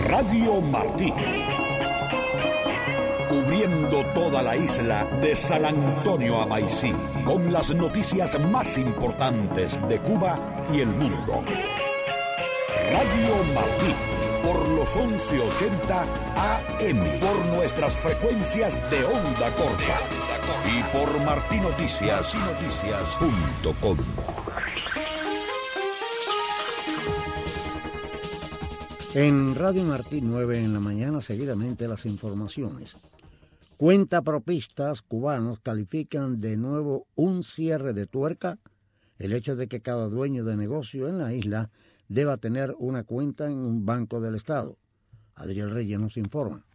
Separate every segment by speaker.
Speaker 1: Radio Martí. Cubriendo toda la isla de San Antonio a Maicí, con las noticias más importantes de Cuba y el mundo. Radio Martí, por los 1180 AM, por nuestras frecuencias de onda corta y por martinoticias.com.
Speaker 2: En Radio Martí 9 en la mañana, seguidamente las informaciones. Cuentapropistas cubanos califican de nuevo un cierre de tuerca el hecho de que cada dueño de negocio en la isla deba tener una cuenta en un banco del Estado. Adriel Reyes nos informa.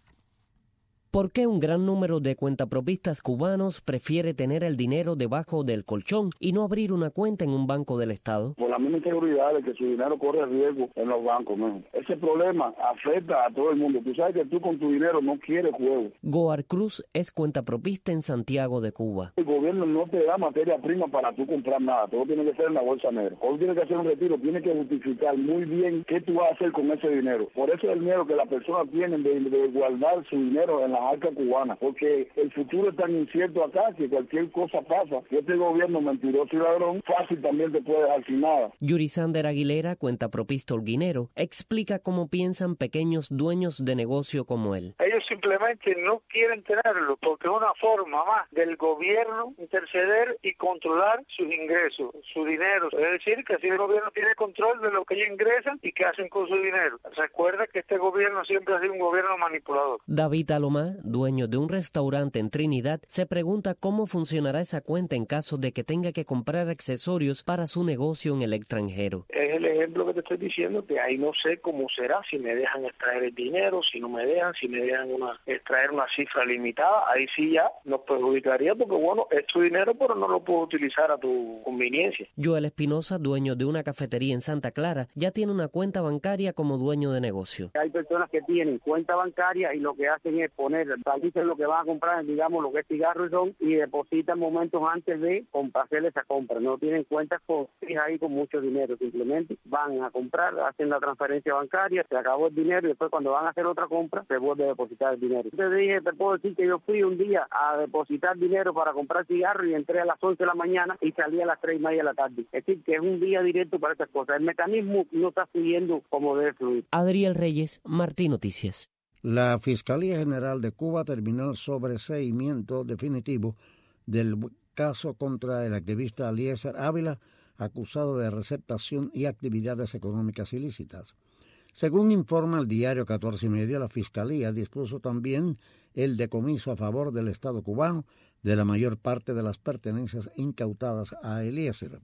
Speaker 3: ¿Por qué un gran número de cuentapropistas cubanos prefiere tener el dinero debajo del colchón y no abrir una cuenta en un banco del Estado?
Speaker 4: Por la misma inseguridad de que su dinero corre riesgo en los bancos, ¿no? Ese problema afecta a todo el mundo. Tú sabes que tú con tu dinero no quieres juego.
Speaker 3: Goar Cruz es cuentapropista en Santiago de Cuba.
Speaker 4: El gobierno no te da materia prima para tú comprar nada. Todo tiene que ser en la bolsa negra. Cuando tienes que hacer un retiro, tienes que justificar muy bien qué tú vas a hacer con ese dinero. Por eso es el miedo que las personas tienen de guardar su dinero en la arca cubana, porque el futuro es tan incierto acá que cualquier cosa pasa. Que este gobierno mentiroso y ladrón fácil también te puede dejar sin nada.
Speaker 3: Yurisander Aguilera, cuentapropista holguinero, explica cómo piensan pequeños dueños de negocio como él.
Speaker 5: Ellos simplemente no quieren tenerlo porque es una forma más del gobierno interceder y controlar sus ingresos, su dinero. Es decir, que así el gobierno tiene control de lo que ellos ingresan y qué hacen con su dinero. Recuerda que este gobierno siempre ha sido un gobierno manipulador.
Speaker 3: David Alomá, dueño de un restaurante en Trinidad, se pregunta cómo funcionará esa cuenta en caso de que tenga que comprar accesorios para su negocio en el extranjero.
Speaker 5: Es el ejemplo que te estoy diciendo, que ahí no sé cómo será, si me dejan extraer el dinero, si no me dejan, si me dejan extraer una cifra limitada, ahí sí ya nos perjudicaría porque bueno, es tu dinero pero no lo puedo utilizar a tu conveniencia.
Speaker 3: Joel Espinosa, dueño de una cafetería en Santa Clara, ya tiene una cuenta bancaria como dueño de negocio.
Speaker 6: Hay personas que tienen cuenta bancaria y lo que hacen es poner, dicen lo que van a comprar, digamos lo que es cigarros y depositan momentos antes de hacer esa compra. No tienen cuentas ahí con mucho dinero, simplemente van a comprar, hacen la transferencia bancaria, se acabó el dinero y después cuando van a hacer otra compra se vuelve a depositar el dinero. Te puedo decir que yo fui un día a depositar dinero para comprar cigarros y entré a las 11 de la mañana y salí a las 3:30 de la tarde. Es decir, que es un día directo para esas cosas. El mecanismo no está fluyendo como debe fluir.
Speaker 3: Adriel Reyes, Martí Noticias.
Speaker 2: La Fiscalía General de Cuba terminó el sobreseimiento definitivo del caso contra el activista Eliezer Ávila, acusado de receptación y actividades económicas ilícitas. Según informa el diario 14:30, la Fiscalía dispuso también el decomiso a favor del Estado cubano de la mayor parte de las pertenencias incautadas a Eliezer.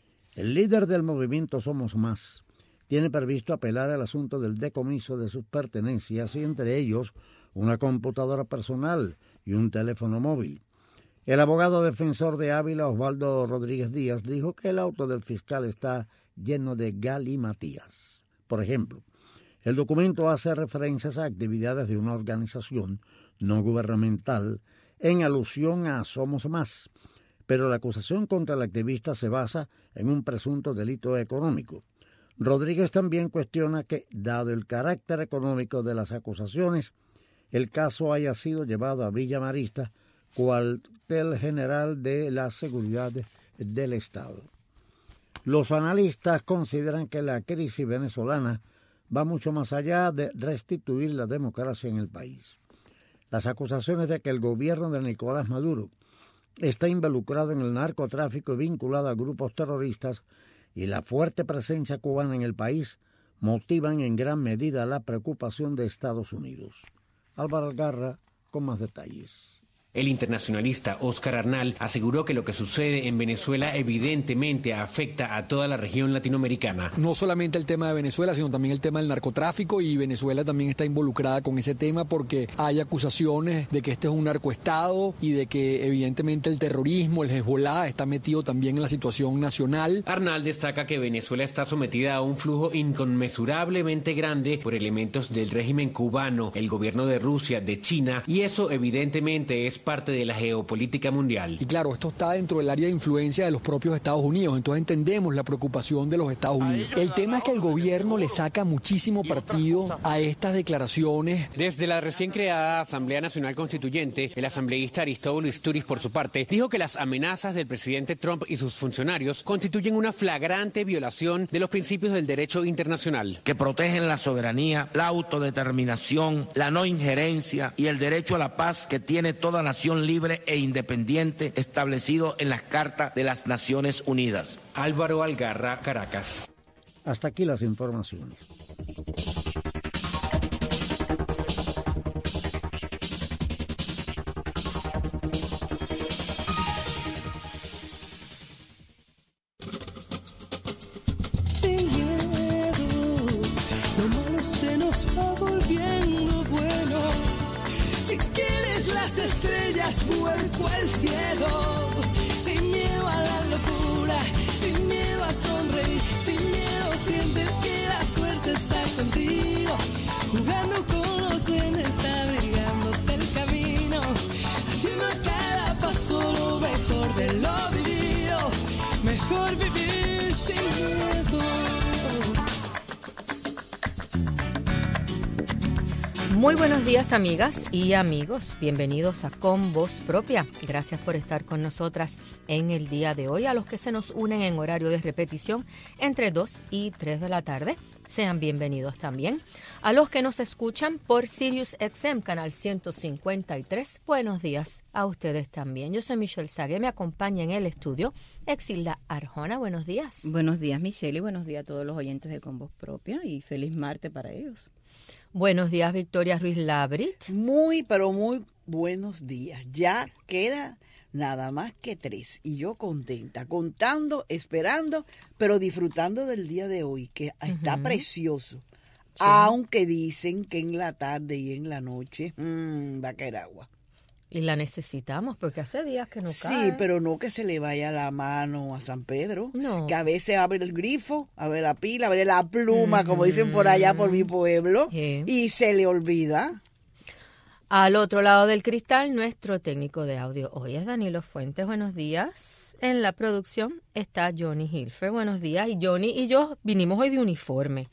Speaker 2: El líder del movimiento Somos Más tiene previsto apelar al asunto del decomiso de sus pertenencias y entre ellos una computadora personal y un teléfono móvil. El abogado defensor de Ávila, Osvaldo Rodríguez Díaz, dijo que el auto del fiscal está lleno de galimatías. Por ejemplo, el documento hace referencias a actividades de una organización no gubernamental en alusión a Somos Más, pero la acusación contra el activista se basa en un presunto delito económico. Rodríguez también cuestiona que, dado el carácter económico de las acusaciones, el caso haya sido llevado a Villa Marista, cuartel general de la seguridad del Estado. Los analistas consideran que la crisis venezolana va mucho más allá de restituir la democracia en el país. Las acusaciones de que el gobierno de Nicolás Maduro está involucrado en el narcotráfico y vinculado a grupos terroristas y la fuerte presencia cubana en el país motivan en gran medida la preocupación de Estados Unidos. Álvaro Algarra con más detalles.
Speaker 7: El internacionalista Óscar Arnal aseguró que lo que sucede en Venezuela evidentemente afecta a toda la región latinoamericana.
Speaker 8: No solamente el tema de Venezuela, sino también el tema del narcotráfico, y Venezuela también está involucrada con ese tema porque hay acusaciones de que este es un narcoestado y de que evidentemente el terrorismo, el Hezbollah, está metido también en la situación nacional.
Speaker 7: Arnal destaca que Venezuela está sometida a un flujo inconmensurablemente grande por elementos del régimen cubano, el gobierno de Rusia, de China, y eso evidentemente es es parte de la geopolítica mundial.
Speaker 8: Y claro, esto está dentro del área de influencia de los propios Estados Unidos, entonces entendemos la preocupación de los Estados Unidos. El tema es que el gobierno le saca muchísimo partido a estas declaraciones.
Speaker 7: Desde la recién creada Asamblea Nacional Constituyente, el asambleísta Aristóbulo Istúriz, por su parte, dijo que las amenazas del presidente Trump y sus funcionarios constituyen una flagrante violación de los principios del derecho internacional.
Speaker 9: Que protegen la soberanía, la autodeterminación, la no injerencia y el derecho a la paz que tiene toda nación libre e independiente establecido en las Cartas de las Naciones Unidas.
Speaker 7: Álvaro Algarra, Caracas.
Speaker 2: Hasta aquí las informaciones.
Speaker 10: Sin miedo, lo malo se nos va volviendo bueno. Si quieres las estrellas, vuelco al cielo. Sin miedo a la locura, sin miedo a sonreír, sin miedo sientes que la suerte está contigo. Jugando con los duendes, abrigándote el camino, haciendo a cada paso lo mejor de lo vivido. Mejor vivir sin miedo.
Speaker 11: Muy buenos días, amigas y amigos. Bienvenidos a Con Voz Propia. Gracias por estar con nosotras en el día de hoy. A los que se nos unen en horario de repetición entre 2 y 3 de la tarde, sean bienvenidos también. A los que nos escuchan por Sirius XM, canal 153, buenos días a ustedes también. Yo soy Michelle Sague, me acompaña en el estudio Exilda Arjona. Buenos días.
Speaker 12: Buenos días, Michelle, y buenos días a todos los oyentes de Con Voz Propia, y feliz martes para ellos.
Speaker 11: Buenos días, Victoria Ruiz Labrit.
Speaker 13: Muy, pero muy buenos días. Ya queda nada más que 3 y yo contenta, contando, esperando, pero disfrutando del día de hoy, que está precioso. Sí. Aunque dicen que en la tarde y en la noche va a caer agua.
Speaker 11: Y la necesitamos porque hace días que no cae.
Speaker 13: Sí, pero no que se le vaya la mano a San Pedro.
Speaker 11: No.
Speaker 13: Que a veces abre el grifo, abre la pila, abre la pluma, como dicen por allá por mi pueblo, y se le olvida.
Speaker 11: Al otro lado del cristal, nuestro técnico de audio hoy es Danilo Fuentes. Buenos días. En la producción está Johnny Hilfer. Buenos días. Y Johnny y yo vinimos hoy de uniforme.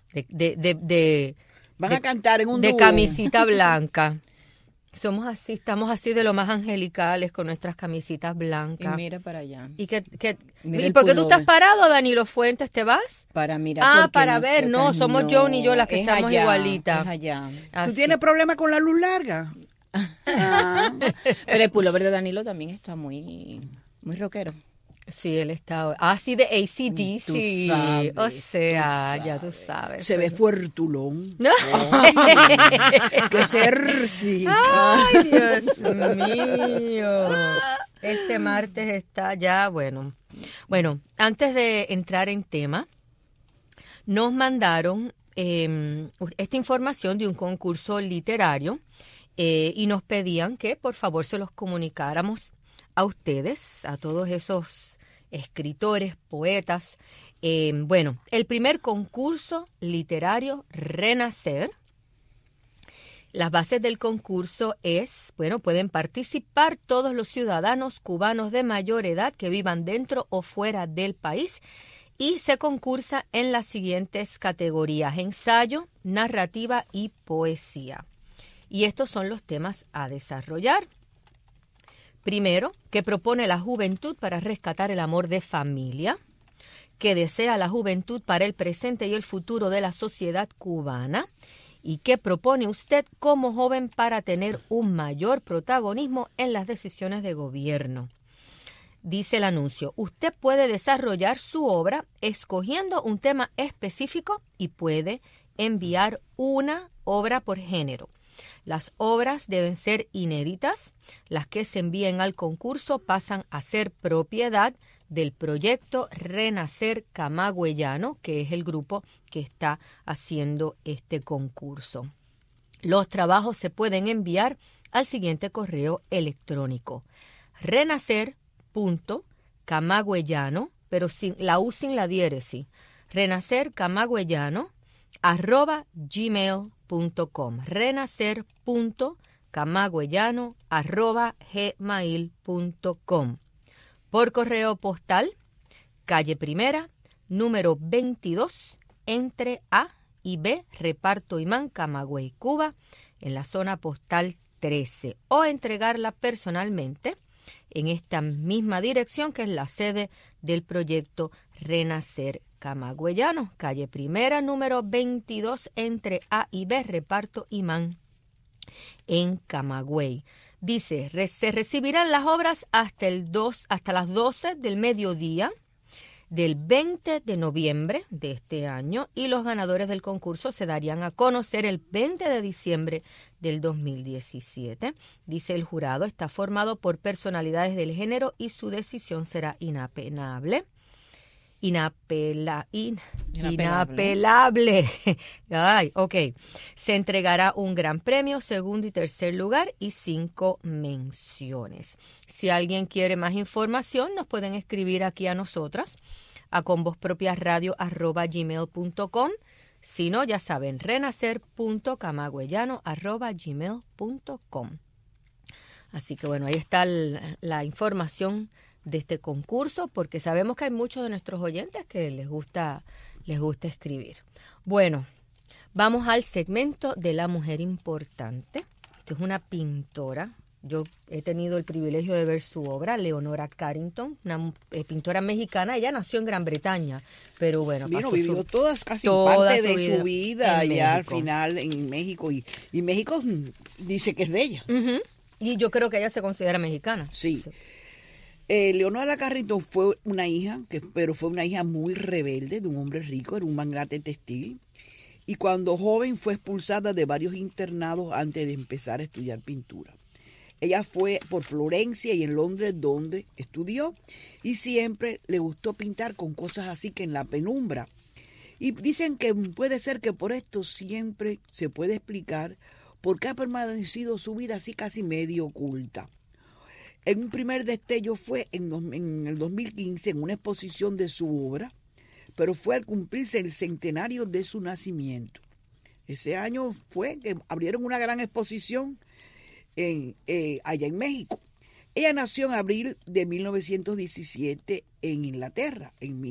Speaker 13: Van a cantar en un dúo.
Speaker 11: De camisita blanca. Somos así, estamos así de lo más angelicales con nuestras camisitas blancas.
Speaker 12: Y mira para allá.
Speaker 11: ¿Y por qué tú estás parado, Danilo Fuentes? ¿Te vas?
Speaker 12: Para mirar.
Speaker 11: Para ver. No, somos John y yo las que estamos
Speaker 12: allá,
Speaker 11: igualitas.
Speaker 12: Es allá.
Speaker 13: ¿Tú tienes problema con la luz larga?
Speaker 12: Pero el pullover de Danilo también está muy rockero.
Speaker 11: Sí, él está así de AC/DC, sí. O sea, ya tú sabes.
Speaker 13: Se ve fuertulón. No. ¡Qué sexy!
Speaker 11: ¡Ay, Dios mío! Este martes está ya, bueno. Bueno, antes de entrar en tema, nos mandaron esta información de un concurso literario y nos pedían que por favor se los comunicáramos a ustedes, a todos esos escritores, poetas. Bueno, el primer concurso literario Renacer. Las bases del concurso pueden participar todos los ciudadanos cubanos de mayor edad que vivan dentro o fuera del país y se concursa en las siguientes categorías: ensayo, narrativa y poesía. Y estos son los temas a desarrollar. Primero, ¿qué propone la juventud para rescatar el amor de familia? ¿Qué desea la juventud para el presente y el futuro de la sociedad cubana? ¿Y qué propone usted como joven para tener un mayor protagonismo en las decisiones de gobierno? Dice el anuncio, usted puede desarrollar su obra escogiendo un tema específico y puede enviar una obra por género. Las obras deben ser inéditas. Las que se envíen al concurso pasan a ser propiedad del proyecto Renacer Camagüeyano, que es el grupo que está haciendo este concurso. Los trabajos se pueden enviar al siguiente correo electrónico: renacer.camagüeyano, pero sin la U, sin la diéresis, renacercamagüeyano @gmail.com, renacer.camagüeyano camagüeyano@gmail.com. Por correo postal, calle Primera, número 22, entre A y B, Reparto Imán, Camagüey, Cuba, en la zona postal 13, o entregarla personalmente en esta misma dirección, que es la sede del proyecto Renacer Camagüeyano, calle Primera, número 22, entre A y B, Reparto Imán, en Camagüey. Dice, se recibirán las obras hasta las 12 del mediodía del 20 de noviembre de este año, y los ganadores del concurso se darían a conocer el 20 de diciembre del 2017. Dice, el jurado está formado por personalidades del género y su decisión será inapelable. Inapelable. Ay, ok. Se entregará un gran premio, segundo y tercer lugar, y 5 menciones. Si alguien quiere más información, nos pueden escribir aquí a nosotras, a convozpropiasradio@gmail.com. Si no, ya saben, renacer.camagüeyano@gmail.com. Así que bueno, ahí está la información de este concurso, porque sabemos que hay muchos de nuestros oyentes que les gusta escribir. Bueno, vamos al segmento de la mujer importante. Esto es una pintora. Yo he tenido el privilegio de ver su obra, Leonora Carrington, una pintora mexicana. Ella nació en Gran Bretaña, pero bueno,
Speaker 13: vivió casi parte de su vida allá al final en México, y México dice que es de ella.
Speaker 11: Uh-huh. Y yo creo que ella se considera mexicana.
Speaker 13: Sí. Leonora Carrington fue una hija, pero fue una hija muy rebelde de un hombre rico, era un magnate textil, y cuando joven fue expulsada de varios internados antes de empezar a estudiar pintura. Ella fue por Florencia y en Londres donde estudió, y siempre le gustó pintar con cosas así que en la penumbra. Y dicen que puede ser que por esto siempre se puede explicar por qué ha permanecido su vida así casi medio oculta. En un primer destello fue en el 2015 en una exposición de su obra, pero fue al cumplirse el centenario de su nacimiento. Ese año fue que abrieron una gran exposición allá en México. Ella nació en abril de 1917 en Inglaterra. En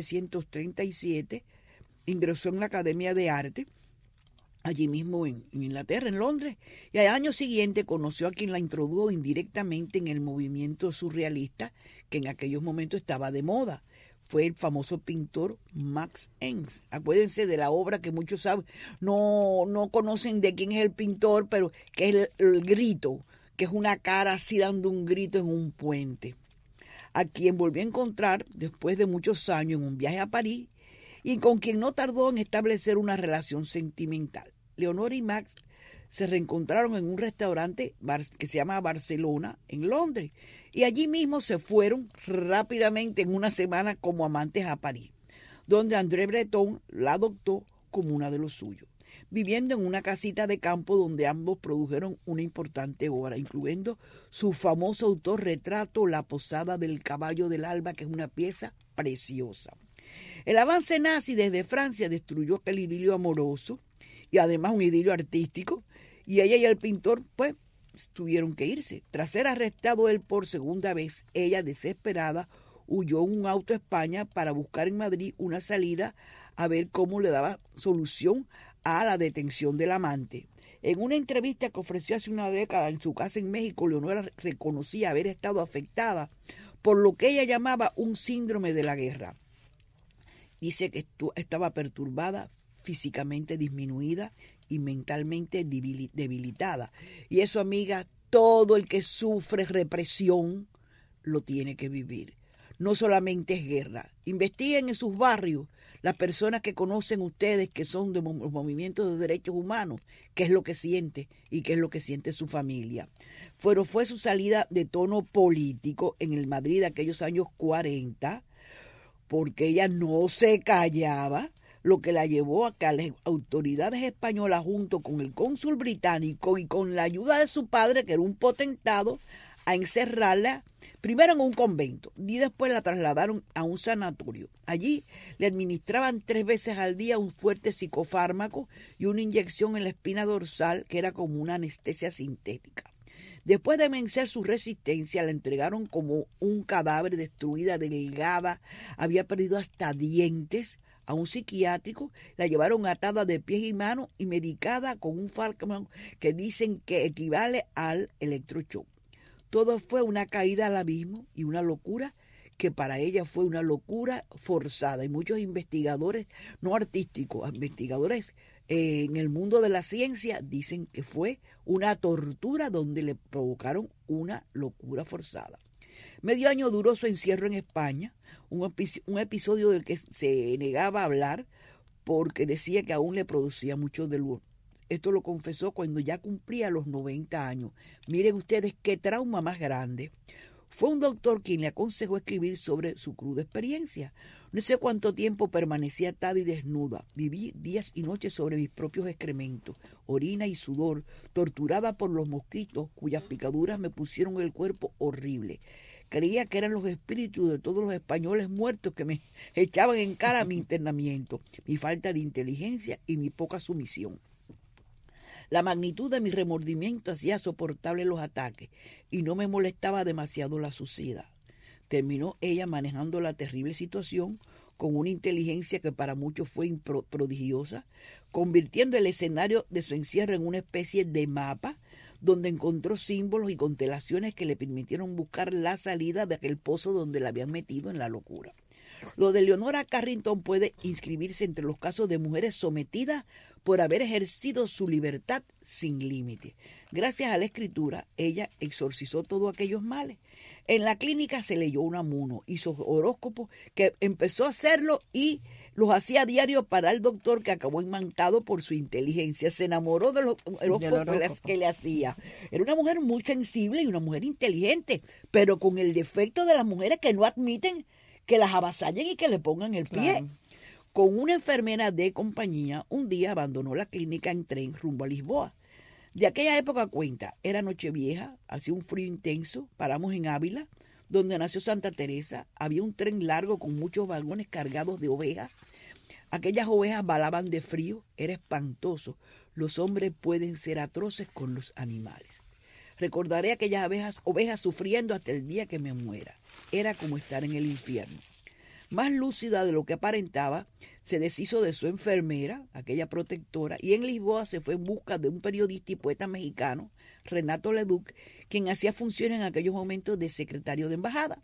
Speaker 13: 1937 ingresó en la Academia de Arte, allí mismo en Inglaterra, en Londres, y al año siguiente conoció a quien la introdujo indirectamente en el movimiento surrealista, que en aquellos momentos estaba de moda. Fue el famoso pintor Max Ernst. Acuérdense de la obra que muchos saben, no conocen de quién es el pintor, pero que es el grito, que es una cara así dando un grito en un puente. A quien volvió a encontrar después de muchos años en un viaje a París, y con quien no tardó en establecer una relación sentimental. Leonora y Max se reencontraron en un restaurante que se llama Barcelona, en Londres, y allí mismo se fueron rápidamente en una semana como amantes a París, donde André Breton la adoptó como una de los suyos, viviendo en una casita de campo donde ambos produjeron una importante obra, incluyendo su famoso autorretrato La Posada del Caballo del Alba, que es una pieza preciosa. El avance nazi desde Francia destruyó aquel idilio amoroso y además un idilio artístico, y ella y el pintor pues tuvieron que irse. Tras ser arrestado él por segunda vez, ella desesperada huyó en un auto a España para buscar en Madrid una salida a ver cómo le daba solución a la detención del amante. En una entrevista que ofreció hace una década en su casa en México, Leonora reconocía haber estado afectada por lo que ella llamaba un síndrome de la guerra. Dice que estaba perturbada, físicamente disminuida y mentalmente debilitada. Y eso, amiga, todo el que sufre represión lo tiene que vivir. No solamente es guerra. Investiguen en sus barrios las personas que conocen ustedes que son de los movimientos de derechos humanos, qué es lo que siente y qué es lo que siente su familia. Pero fue su salida de tono político en el Madrid de aquellos años 40, porque ella no se callaba, lo que la llevó a que las autoridades españolas, junto con el cónsul británico y con la ayuda de su padre, que era un potentado, a encerrarla primero en un convento y después la trasladaron a un sanatorio. Allí le administraban 3 veces al día un fuerte psicofármaco y una inyección en la espina dorsal que era como una anestesia sintética. Después de vencer su resistencia, la entregaron como un cadáver, destruida, delgada, había perdido hasta dientes, a un psiquiátrico. La llevaron atada de pies y manos y medicada con un fármaco que dicen que equivale al electroshock. Todo fue una caída al abismo y una locura que para ella fue una locura forzada. Y muchos investigadores, no artísticos, investigadores en el mundo de la ciencia, dicen que fue una tortura donde le provocaron una locura forzada. Medio año duró su encierro en España, un episodio del que se negaba a hablar porque decía que aún le producía mucho dolor. Esto lo confesó cuando ya cumplía los 90 años. Miren ustedes qué trauma más grande. Fue un doctor quien le aconsejó escribir sobre su cruda experiencia. No sé cuánto tiempo permanecía atada y desnuda. Viví días y noches sobre mis propios excrementos, orina y sudor, torturada por los mosquitos cuyas picaduras me pusieron el cuerpo horrible. Creía que eran los espíritus de todos los españoles muertos que me echaban en cara mi internamiento, mi falta de inteligencia y mi poca sumisión. La magnitud de mi remordimiento hacía soportable los ataques y no me molestaba demasiado la suciedad. Terminó ella manejando la terrible situación con una inteligencia que para muchos fue prodigiosa, convirtiendo el escenario de su encierro en una especie de mapa donde encontró símbolos y constelaciones que le permitieron buscar la salida de aquel pozo donde la habían metido en la locura. Lo de Leonora Carrington puede inscribirse entre los casos de mujeres sometidas por haber ejercido su libertad sin límite. Gracias a la escritura, ella exorcizó todos aquellos males. En la clínica se leyó un amuno, hizo horóscopos, que empezó a hacerlo y los hacía a diario para el doctor, que acabó imantado por su inteligencia. Se enamoró de los horóscopos que le hacía. Era una mujer muy sensible y una mujer inteligente, pero con el defecto de las mujeres que no admiten que las avasallen y que le pongan el pie. Claro. Con una enfermera de compañía, un día abandonó la clínica en tren rumbo a Lisboa. De aquella época cuenta, era Nochevieja, hacía un frío intenso, paramos en Ávila, donde nació Santa Teresa, había un tren largo con muchos vagones cargados de ovejas. Aquellas ovejas balaban de frío, era espantoso. Los hombres pueden ser atroces con los animales. Recordaré aquellas ovejas sufriendo hasta el día que me muera. Era como estar en el infierno. Más lúcida de lo que aparentaba, se deshizo de su enfermera, aquella protectora, y en Lisboa se fue en busca de un periodista y poeta mexicano, Renato Leduc, quien hacía funciones en aquellos momentos de secretario de embajada.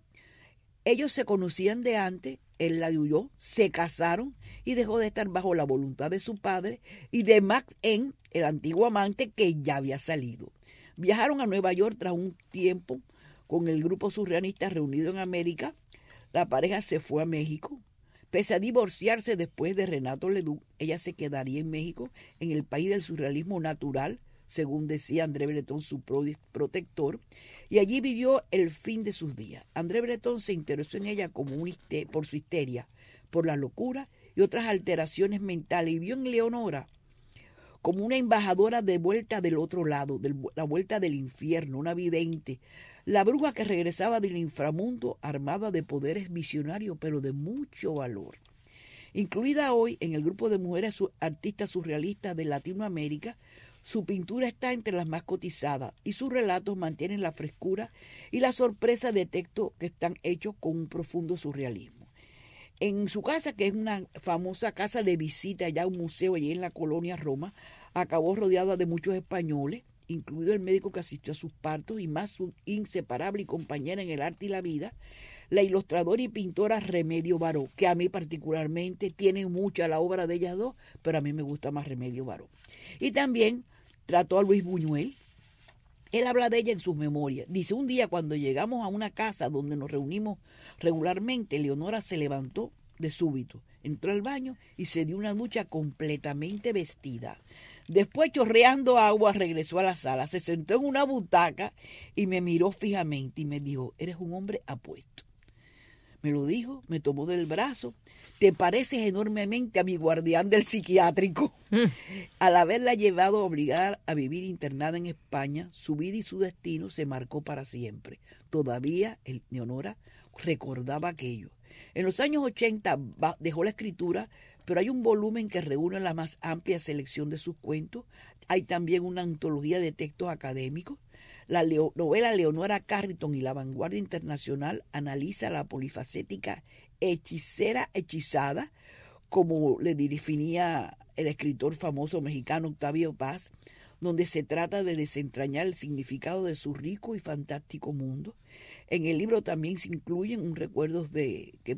Speaker 13: Ellos se conocían de antes, él la ayudó, se casaron y dejó de estar bajo la voluntad de su padre y de Max N., el antiguo amante que ya había salido. Viajaron a Nueva York tras un tiempo con el grupo surrealista reunido en América. La pareja se fue a México. Pese a divorciarse después de Renato Leduc, ella se quedaría en México, en el país del surrealismo natural, según decía André Breton, su protector, y allí vivió el fin de sus días. André Breton se interesó en ella por su histeria, por la locura y otras alteraciones mentales, y vio en Leonora como una embajadora de vuelta del otro lado, de la vuelta del infierno, una vidente, la bruja que regresaba del inframundo armada de poderes visionarios, pero de mucho valor. Incluida hoy en el grupo de mujeres artistas surrealistas de Latinoamérica, su pintura está entre las más cotizadas y sus relatos mantienen la frescura y la sorpresa de textos que están hechos con un profundo surrealismo. En su casa, que es una famosa casa de visita, ya un museo allí en la colonia Roma, acabó rodeada de muchos españoles, incluido el médico que asistió a sus partos y más su inseparable compañera en el arte y la vida, la ilustradora y pintora Remedio Baró, que a mí particularmente tiene mucha la obra de ellas dos, pero a mí me gusta más Remedio Baró. Y también trató a Luis Buñuel. Él habla de ella en sus memorias. Dice, un día cuando llegamos a una casa donde nos reunimos regularmente, Leonora se levantó de súbito, entró al baño y se dio una ducha completamente vestida. Después, chorreando agua, regresó a la sala, se sentó en una butaca y me miró fijamente y me dijo, eres un hombre apuesto. Me lo dijo, me tomó del brazo. Te pareces enormemente a mi guardián del psiquiátrico. Al haberla llevado a obligar a vivir internada en España, su vida y su destino se marcó para siempre. Todavía Leonora recordaba aquello. En los años 80 dejó la escritura, pero hay un volumen que reúne la más amplia selección de sus cuentos. Hay también una antología de textos académicos. La novela Leonora Carrington y la vanguardia internacional analiza la polifacética hechicera hechizada, como le definía el escritor famoso mexicano Octavio Paz, donde se trata de desentrañar el significado de su rico y fantástico mundo. En el libro también se incluyen un recuerdos de que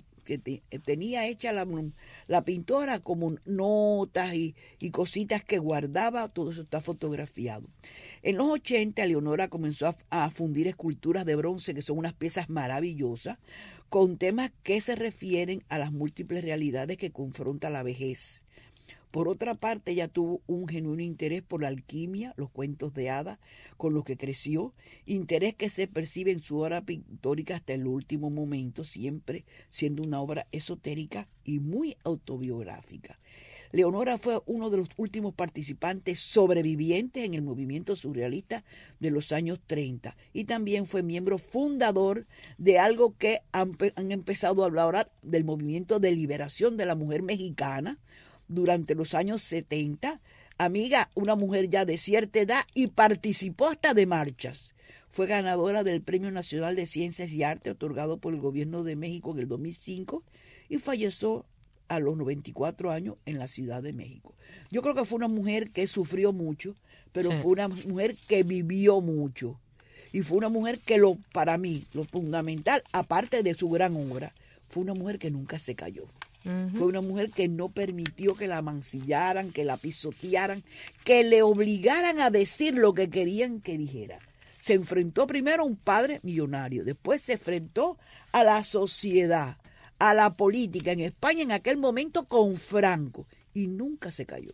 Speaker 13: tenía hecha la pintora, como notas y cositas que guardaba. Todo eso está fotografiado. En los 80, Leonora comenzó a fundir esculturas de bronce, que son unas piezas maravillosas, con temas que se refieren a las múltiples realidades que confronta la vejez. Por otra parte, ella tuvo un genuino interés por la alquimia, los cuentos de hadas, con los que creció, interés que se percibe en su obra pictórica hasta el último momento, siempre siendo una obra esotérica y muy autobiográfica. Leonora fue uno de los últimos participantes sobrevivientes en el movimiento surrealista de los años 30 y también fue miembro fundador de algo que han empezado a hablar del movimiento de liberación de la mujer mexicana durante los años 70. Amiga, una mujer ya de cierta edad y participó hasta de marchas. Fue ganadora del Premio Nacional de Ciencias y Arte otorgado por el Gobierno de México en el 2005 y falleció a los 94 años en la Ciudad de México. Yo creo que fue una mujer que sufrió mucho, pero fue una mujer que vivió mucho. Y fue una mujer que para mí, lo fundamental, aparte de su gran obra, fue una mujer que nunca se cayó. Fue una mujer que no permitió que la mancillaran, que la pisotearan, que le obligaran a decir lo que querían que dijera. Se enfrentó primero a un padre millonario, después se enfrentó a la sociedad, a la política en España en aquel momento con Franco y nunca se cayó.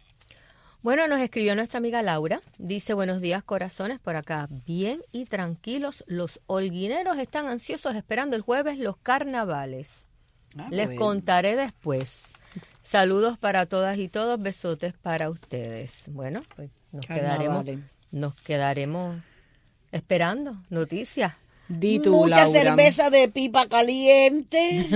Speaker 11: Bueno, nos escribió nuestra amiga Laura, dice: buenos días corazones, por acá bien y tranquilos, los holguineros están ansiosos esperando el jueves los carnavales. Les contaré después. Saludos para todas y todos, besotes para ustedes. Bueno, pues nos quedaremos esperando noticias.
Speaker 13: Mucha cerveza de pipa caliente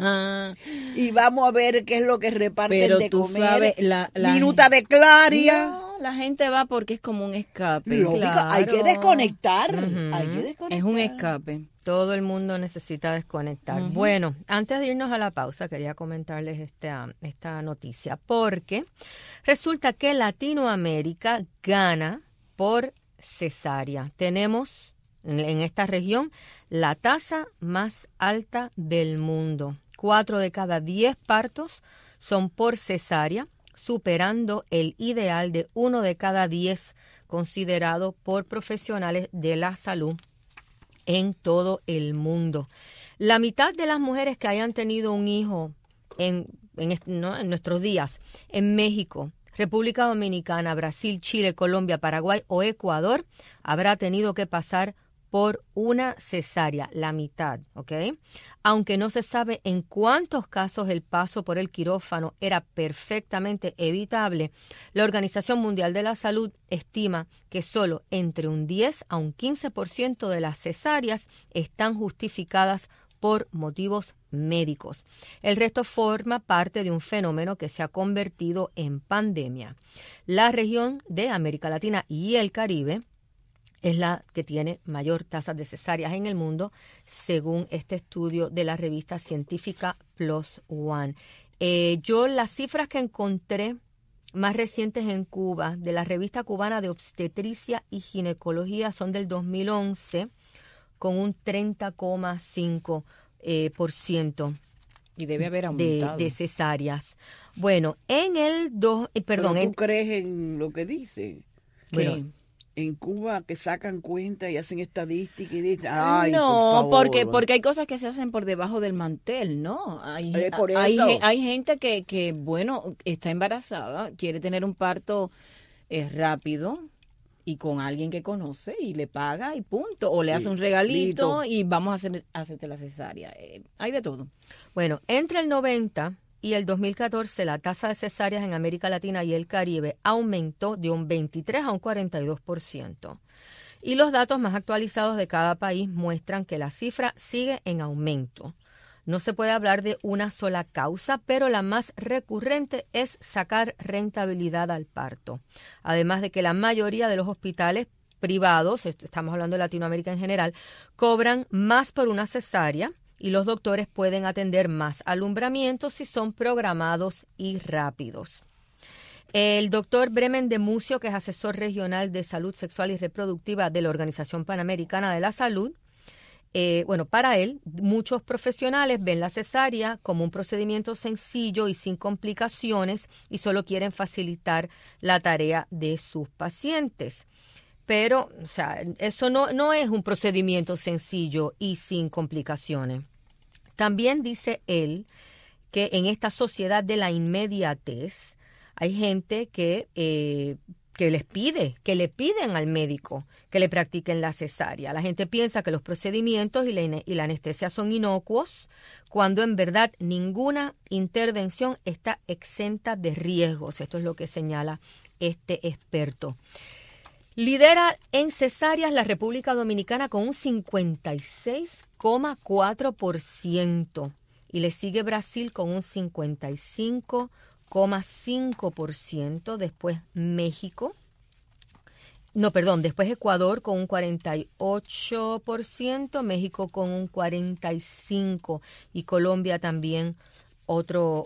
Speaker 13: y vamos a ver qué es lo que reparten.
Speaker 12: Pero
Speaker 13: de
Speaker 12: tú
Speaker 13: comer.
Speaker 12: Sabes,
Speaker 13: Minuta de Claria.
Speaker 12: No, la gente va porque es como un escape.
Speaker 13: Lógico, claro. Hay que desconectar.
Speaker 12: Es un escape.
Speaker 11: Todo el mundo necesita desconectar. Bueno, antes de irnos a la pausa, quería comentarles esta noticia, porque resulta que Latinoamérica gana por cesárea. Tenemos en esta región la tasa más alta del mundo. 4 de cada 10 partos son por cesárea, superando el ideal de 1 de cada 10 considerado por profesionales de la salud en todo el mundo. La mitad de las mujeres que hayan tenido un hijo en nuestros días en México, República Dominicana, Brasil, Chile, Colombia, Paraguay o Ecuador habrá tenido que pasar por una cesárea, la mitad, ¿ok? Aunque no se sabe en cuántos casos el paso por el quirófano era perfectamente evitable, la Organización Mundial de la Salud estima que solo entre un 10 a un 15% de las cesáreas están justificadas por motivos médicos. El resto forma parte de un fenómeno que se ha convertido en pandemia. La región de América Latina y el Caribe es la que tiene mayor tasa de cesáreas en el mundo, según este estudio de la revista científica PLOS ONE. Yo las cifras que encontré más recientes en Cuba, de la revista cubana de obstetricia y ginecología, son del 2011, con un 30,5%.
Speaker 12: Y debe haber aumentado.
Speaker 11: De cesáreas. Bueno, ¿Pero
Speaker 13: tú crees en lo que dice?
Speaker 11: Bueno,
Speaker 13: en Cuba que sacan cuenta y hacen estadística y dicen, ay,
Speaker 12: no,
Speaker 13: por favor.
Speaker 12: porque hay cosas que se hacen por debajo del mantel, ¿no? Hay gente que, bueno, está embarazada, quiere tener un parto rápido y con alguien que conoce y le paga y punto, o le hace un regalito y vamos a hacerte la cesárea. Hay de todo.
Speaker 11: Bueno, entre el 90 y el 2014 la tasa de cesáreas en América Latina y el Caribe aumentó de un 23 a un 42%. Y los datos más actualizados de cada país muestran que la cifra sigue en aumento. No se puede hablar de una sola causa, pero la más recurrente es sacar rentabilidad al parto. Además de que la mayoría de los hospitales privados, estamos hablando de Latinoamérica en general, cobran más por una cesárea y los doctores pueden atender más alumbramientos si son programados y rápidos. El doctor Bremen de Mucio, que es asesor regional de salud sexual y reproductiva de la Organización Panamericana de la Salud, para él, muchos profesionales ven la cesárea como un procedimiento sencillo y sin complicaciones y solo quieren facilitar la tarea de sus pacientes. Pero, o sea, eso no es un procedimiento sencillo y sin complicaciones. También dice él que en esta sociedad de la inmediatez hay gente que le piden al médico que le practiquen la cesárea. La gente piensa que los procedimientos y la anestesia son inocuos, cuando en verdad ninguna intervención está exenta de riesgos. Esto es lo que señala este experto. Lidera en cesáreas la República Dominicana con un 56,4% y le sigue Brasil con un 55,5%, después México. Después Ecuador con un 48%, México con un 45% y Colombia también otro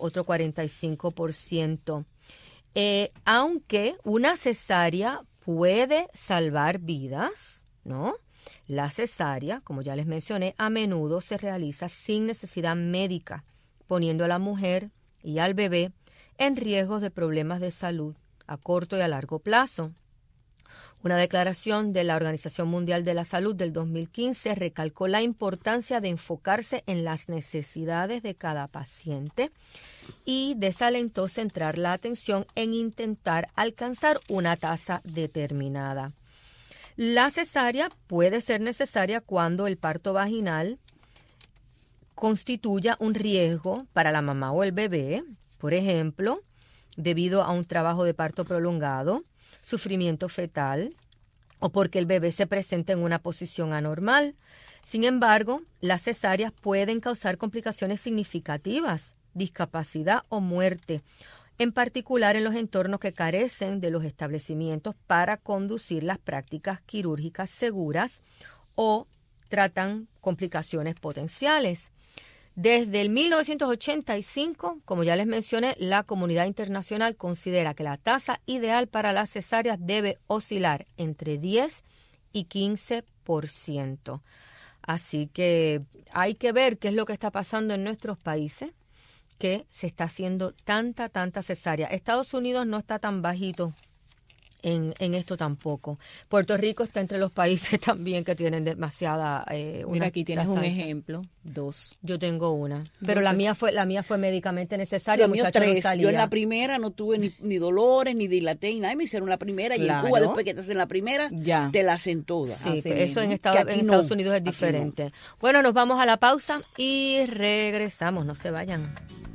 Speaker 11: 45%. Aunque una cesárea puede salvar vidas, ¿no? La cesárea, como ya les mencioné, a menudo se realiza sin necesidad médica, poniendo a la mujer y al bebé en riesgos de problemas de salud a corto y a largo plazo. Una declaración de la Organización Mundial de la Salud del 2015 recalcó la importancia de enfocarse en las necesidades de cada paciente y desalentó centrar la atención en intentar alcanzar una tasa determinada. La cesárea puede ser necesaria cuando el parto vaginal constituya un riesgo para la mamá o el bebé, por ejemplo, debido a un trabajo de parto prolongado, sufrimiento fetal o porque el bebé se presenta en una posición anormal. Sin embargo, las cesáreas pueden causar complicaciones significativas, discapacidad o muerte, en particular en los entornos que carecen de los establecimientos para conducir las prácticas quirúrgicas seguras o tratan complicaciones potenciales. Desde el 1985, como ya les mencioné, la comunidad internacional considera que la tasa ideal para las cesáreas debe oscilar entre 10 y 15%. Así que hay que ver qué es lo que está pasando en nuestros países, que se está haciendo tanta cesárea. Estados Unidos no está tan bajito en esto tampoco. Puerto Rico está entre los países también que tienen demasiada...
Speaker 12: Mira, aquí tienes un ejemplo, 2.
Speaker 11: Yo tengo una, pero la mía fue médicamente necesaria.
Speaker 13: Yo 3. Yo en la primera no tuve ni dolores, ni dilaté, ni nada. Me hicieron la primera y en Cuba, después que te hacen la primera, te la hacen todas.
Speaker 11: Sí, eso en Estados Unidos es diferente. No. Bueno, nos vamos a la pausa y regresamos. No se vayan.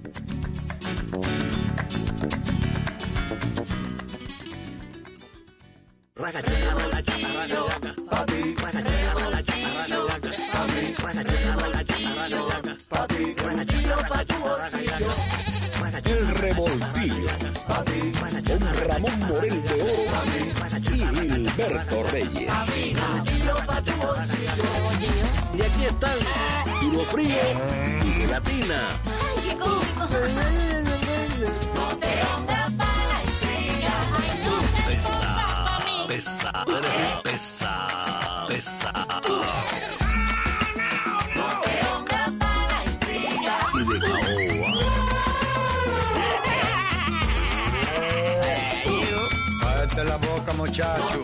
Speaker 1: El Revoltillo con Ramón Morel de Oro y Gilberto Reyes.
Speaker 14: Y aquí están Duro Frío y Gelatina.
Speaker 2: La boca, muchacho.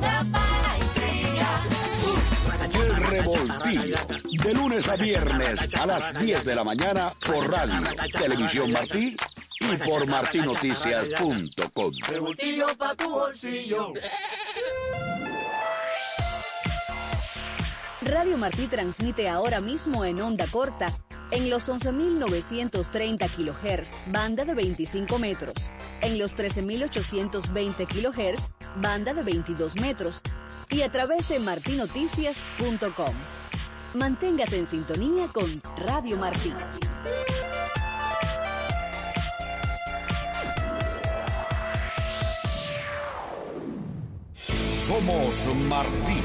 Speaker 1: El Revoltillo, de lunes a viernes a las 10 de la mañana por Radio Televisión Martí y por martinoticias.com.
Speaker 10: Revoltillo pa' tu bolsillo.
Speaker 15: Radio Martí transmite ahora mismo en onda corta en los 11.930 kHz, banda de 25 metros, en los 13.820 kHz, banda de 22 metros, y a través de martinoticias.com. Manténgase en sintonía con Radio Martí.
Speaker 1: Somos Martí.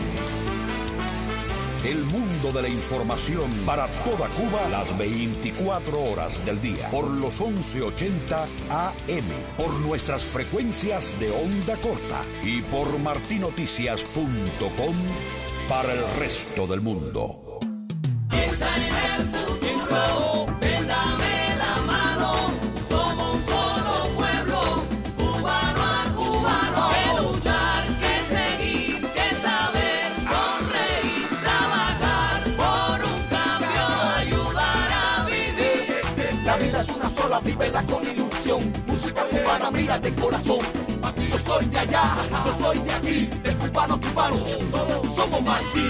Speaker 1: El mundo de la información para toda Cuba las 24 horas del día. Por los 1180 AM. Por nuestras frecuencias de onda corta. Y por martinoticias.com para el resto del mundo.
Speaker 10: Piensa en el futuro, ven, dame la mano. Somos un solo pueblo, cubano a cubano. Que luchar, que seguir, que saber, sonreír, trabajar por un cambio, ayudar a vivir.
Speaker 16: La vida es una sola, vívela con ilusión. Música cubana, mira de corazón. Yo soy de allá, yo soy de aquí, de cubano a cubano, todos somos Martí.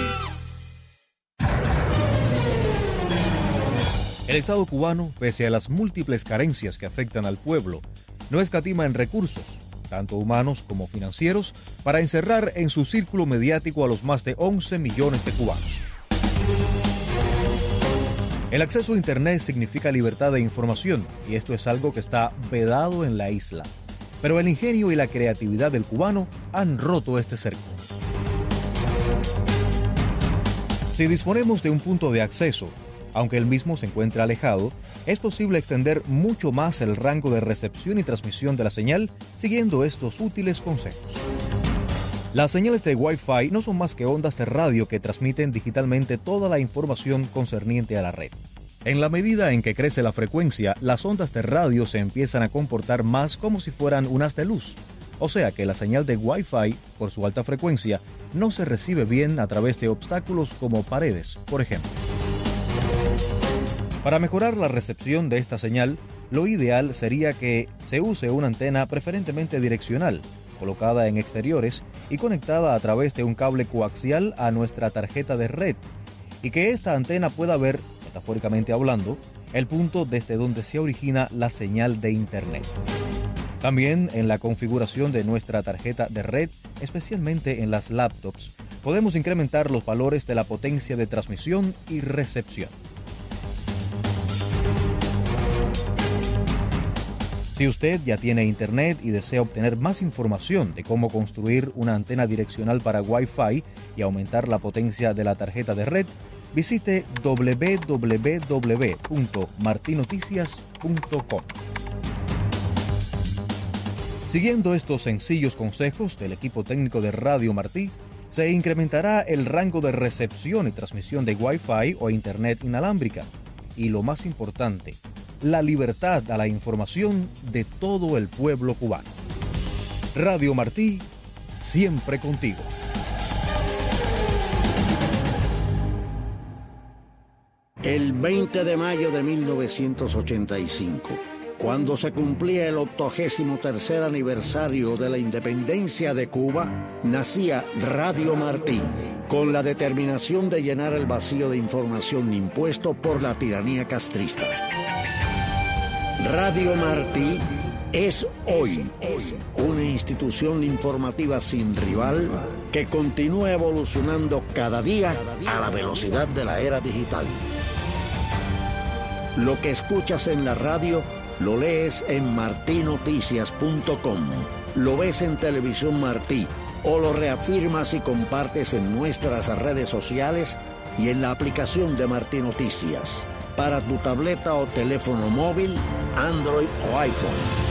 Speaker 17: El Estado cubano, pese a las múltiples carencias que afectan al pueblo, no escatima en recursos, tanto humanos como financieros, para encerrar en su círculo mediático a los más de 11 millones de cubanos. El acceso a Internet significa libertad de información, y esto es algo que está vedado en la isla. Pero el ingenio y la creatividad del cubano han roto este cerco. Si disponemos de un punto de acceso, aunque el mismo se encuentra alejado, es posible extender mucho más el rango de recepción y transmisión de la señal siguiendo estos útiles consejos. Las señales de Wi-Fi no son más que ondas de radio que transmiten digitalmente toda la información concerniente a la red. En la medida en que crece la frecuencia, las ondas de radio se empiezan a comportar más como si fueran un haz de luz. O sea que la señal de Wi-Fi, por su alta frecuencia, no se recibe bien a través de obstáculos como paredes, por ejemplo. Para mejorar la recepción de esta señal, lo ideal sería que se use una antena preferentemente direccional, colocada en exteriores y conectada a través de un cable coaxial a nuestra tarjeta de red, y que esta antena pueda ver, metafóricamente hablando, el punto desde donde se origina la señal de Internet. También en la configuración de nuestra tarjeta de red, especialmente en las laptops, podemos incrementar los valores de la potencia de transmisión y recepción. Si usted ya tiene Internet y desea obtener más información de cómo construir una antena direccional para Wi-Fi y aumentar la potencia de la tarjeta de red, visite www.martinoticias.com. Siguiendo estos sencillos consejos del equipo técnico de Radio Martí, se incrementará el rango de recepción y transmisión de Wi-Fi o Internet inalámbrica. Y lo más importante, la libertad a la información de todo el pueblo cubano. Radio Martí, siempre contigo.
Speaker 2: El 20 de mayo de 1985, cuando se cumplía el 83º aniversario de la independencia de Cuba, nacía Radio Martí, con la determinación de llenar el vacío de información impuesto por la tiranía castrista. Radio Martí es hoy una institución informativa sin rival que continúa evolucionando cada día a la velocidad de la era digital. Lo que escuchas en la radio lo lees en martinoticias.com, lo ves en Televisión Martí o lo reafirmas y compartes en nuestras redes sociales y en la aplicación de Martí Noticias para tu tableta o teléfono móvil, Android o iPhone.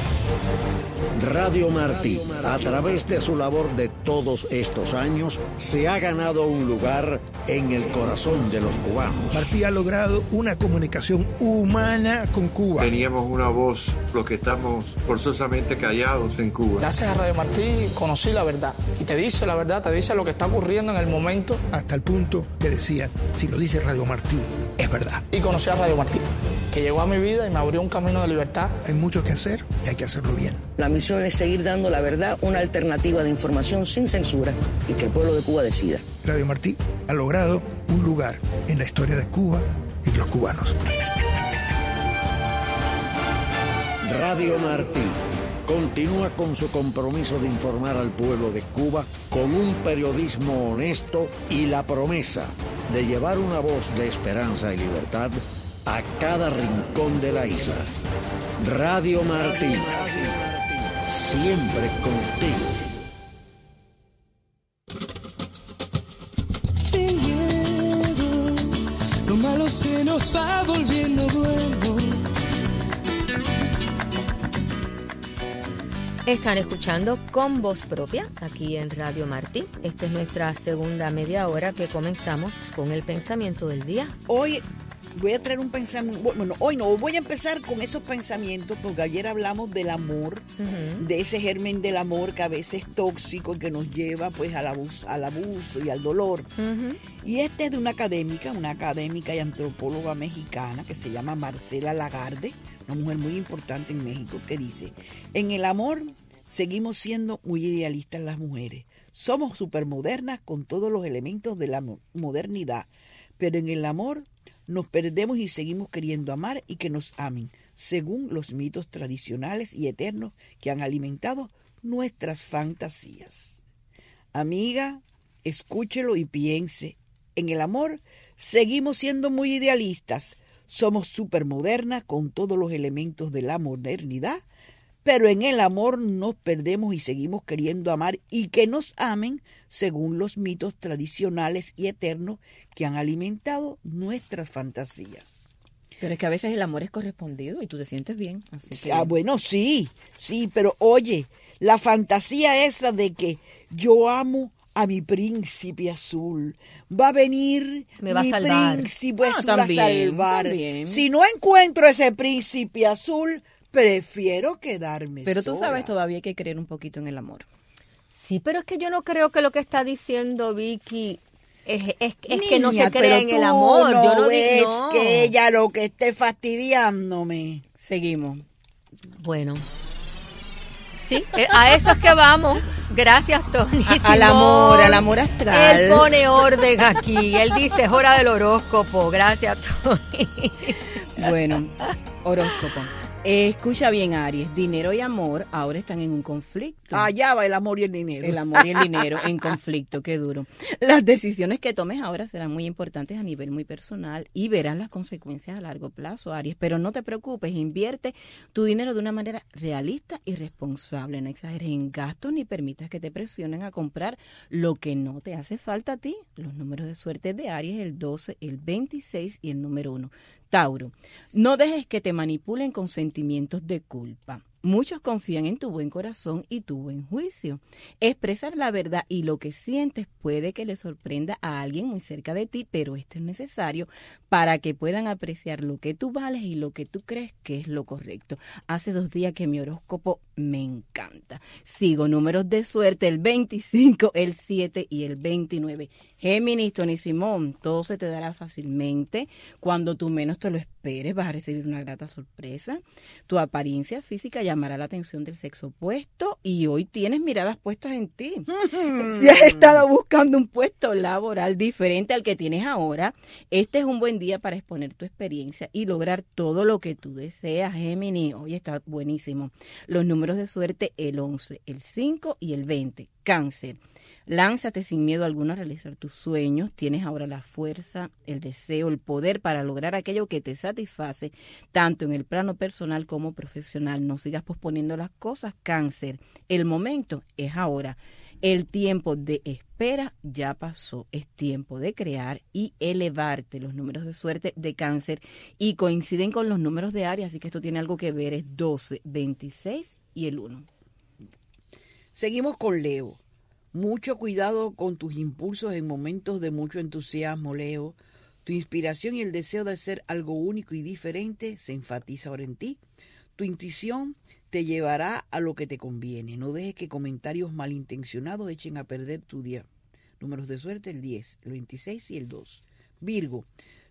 Speaker 2: Radio Martí, a través de su labor de todos estos años, se ha ganado un lugar en el corazón de los cubanos.
Speaker 18: Martí ha logrado una comunicación humana con Cuba.
Speaker 19: Teníamos una voz, los que estamos forzosamente callados en Cuba.
Speaker 20: Gracias a Radio Martí conocí la verdad. Y te dice la verdad, te dice lo que está ocurriendo en el momento.
Speaker 18: Hasta el punto que decía, si lo dice Radio Martí, es verdad.
Speaker 20: Y conocí a Radio Martí, que llegó a mi vida y me abrió un camino de libertad.
Speaker 18: Hay mucho que hacer y hay que hacerlo bien.
Speaker 21: La misión es seguir dando la verdad, una alternativa de información sin censura y que el pueblo de Cuba decida.
Speaker 18: Radio Martí ha logrado un lugar en la historia de Cuba y de los cubanos.
Speaker 1: Radio Martí continúa con su compromiso de informar al pueblo de Cuba con un periodismo honesto y la promesa de llevar una voz de esperanza y libertad a cada rincón de la isla. Radio Martí, siempre contigo.
Speaker 10: Sin miedo, lo malo se nos va volviendo bueno.
Speaker 11: Están escuchando Con Voz Propia aquí en Radio Martí. Esta es nuestra segunda media hora que comenzamos con el pensamiento del día.
Speaker 13: Hoy voy a traer un pensamiento, bueno, hoy no, voy a empezar con esos pensamientos porque ayer hablamos del amor, de ese germen del amor que a veces es tóxico, que nos lleva pues al abuso y al dolor. Y este es de una académica y antropóloga mexicana que se llama Marcela Lagarde, una mujer muy importante en México, que dice: en el amor seguimos siendo muy idealistas las mujeres. Somos supermodernas con todos los elementos de la modernidad, pero en el amor nos perdemos y seguimos queriendo amar y que nos amen, según los mitos tradicionales y eternos que han alimentado nuestras fantasías. Amiga, escúchelo y piense. En el amor seguimos siendo muy idealistas. Somos supermodernas con todos los elementos de la modernidad, pero en el amor nos perdemos y seguimos queriendo amar y que nos amen según los mitos tradicionales y eternos que han alimentado nuestras fantasías.
Speaker 12: Pero es que a veces el amor es correspondido y tú te sientes bien. Así que...
Speaker 13: bueno, sí, pero oye, la fantasía esa de que yo amo a mi príncipe azul, va a venir
Speaker 11: mi
Speaker 13: príncipe azul a salvar. Si no encuentro ese príncipe azul, prefiero quedarme
Speaker 12: Pero tú
Speaker 13: sola.
Speaker 12: sabes, todavía hay que creer un poquito en el amor.
Speaker 11: Sí, pero es que yo no creo que lo que está diciendo Vicky es que no se cree en el amor.
Speaker 13: No,
Speaker 11: yo no
Speaker 13: ves
Speaker 11: no.
Speaker 13: que ella lo que esté fastidiándome.
Speaker 12: Seguimos.
Speaker 11: Bueno. Sí, a eso es que vamos. Gracias, Tony.
Speaker 12: Al amor astral.
Speaker 11: Él pone orden aquí. Él dice, es hora del horóscopo. Gracias, Tony.
Speaker 12: Bueno, horóscopo. Escucha bien, Aries, dinero y amor ahora están en un conflicto.
Speaker 13: Allá va el amor y el dinero.
Speaker 12: El amor y el dinero en conflicto, qué duro. Las decisiones que tomes ahora serán muy importantes a nivel muy personal y verás las consecuencias a largo plazo, Aries. Pero no te preocupes, invierte tu dinero de una manera realista y responsable. No exageres en gastos ni permitas que te presionen a comprar lo que no te hace falta a ti. Los números de suerte de Aries, el 12, el 26 y el número 1. Tauro, no dejes que te manipulen con sentimientos de culpa. Muchos confían en tu buen corazón y tu buen juicio. Expresar la verdad y lo que sientes puede que le sorprenda a alguien muy cerca de ti, pero esto es necesario para que puedan apreciar lo que tú vales y lo que tú crees que es lo correcto. Hace 2 días que mi horóscopo me encanta. Sigo números de suerte, el 25, el 7 y el 29. Géminis, Tony Simón, todo se te dará fácilmente. Cuando tú menos te lo esperes, vas a recibir una grata sorpresa. Tu apariencia física llamará la atención del sexo opuesto y hoy tienes miradas puestas en ti. Si has estado buscando un puesto laboral diferente al que tienes ahora, este es un buen día para exponer tu experiencia y lograr todo lo que tú deseas, Géminis. Hoy está buenísimo. Los números de suerte, el 11, el 5 y el 20. Cáncer. Lánzate sin miedo alguno a realizar tus sueños. Tienes ahora la fuerza, el deseo, el poder para lograr aquello que te satisface, tanto en el plano personal como profesional. No sigas posponiendo las cosas, Cáncer. El momento es ahora. El tiempo de espera ya pasó. Es tiempo de crear y elevarte. Los números de suerte de Cáncer y coinciden con los números de Aries, así que esto tiene algo que ver. Es 12, 26 y el 1.
Speaker 13: Seguimos con Leo. Mucho cuidado con tus impulsos en momentos de mucho entusiasmo, Leo. Tu inspiración y el deseo de hacer algo único y diferente se enfatiza ahora en ti. Tu intuición te llevará a lo que te conviene. No dejes que comentarios malintencionados echen a perder tu día. Números de suerte, el 10, el 26 y el 2. Virgo,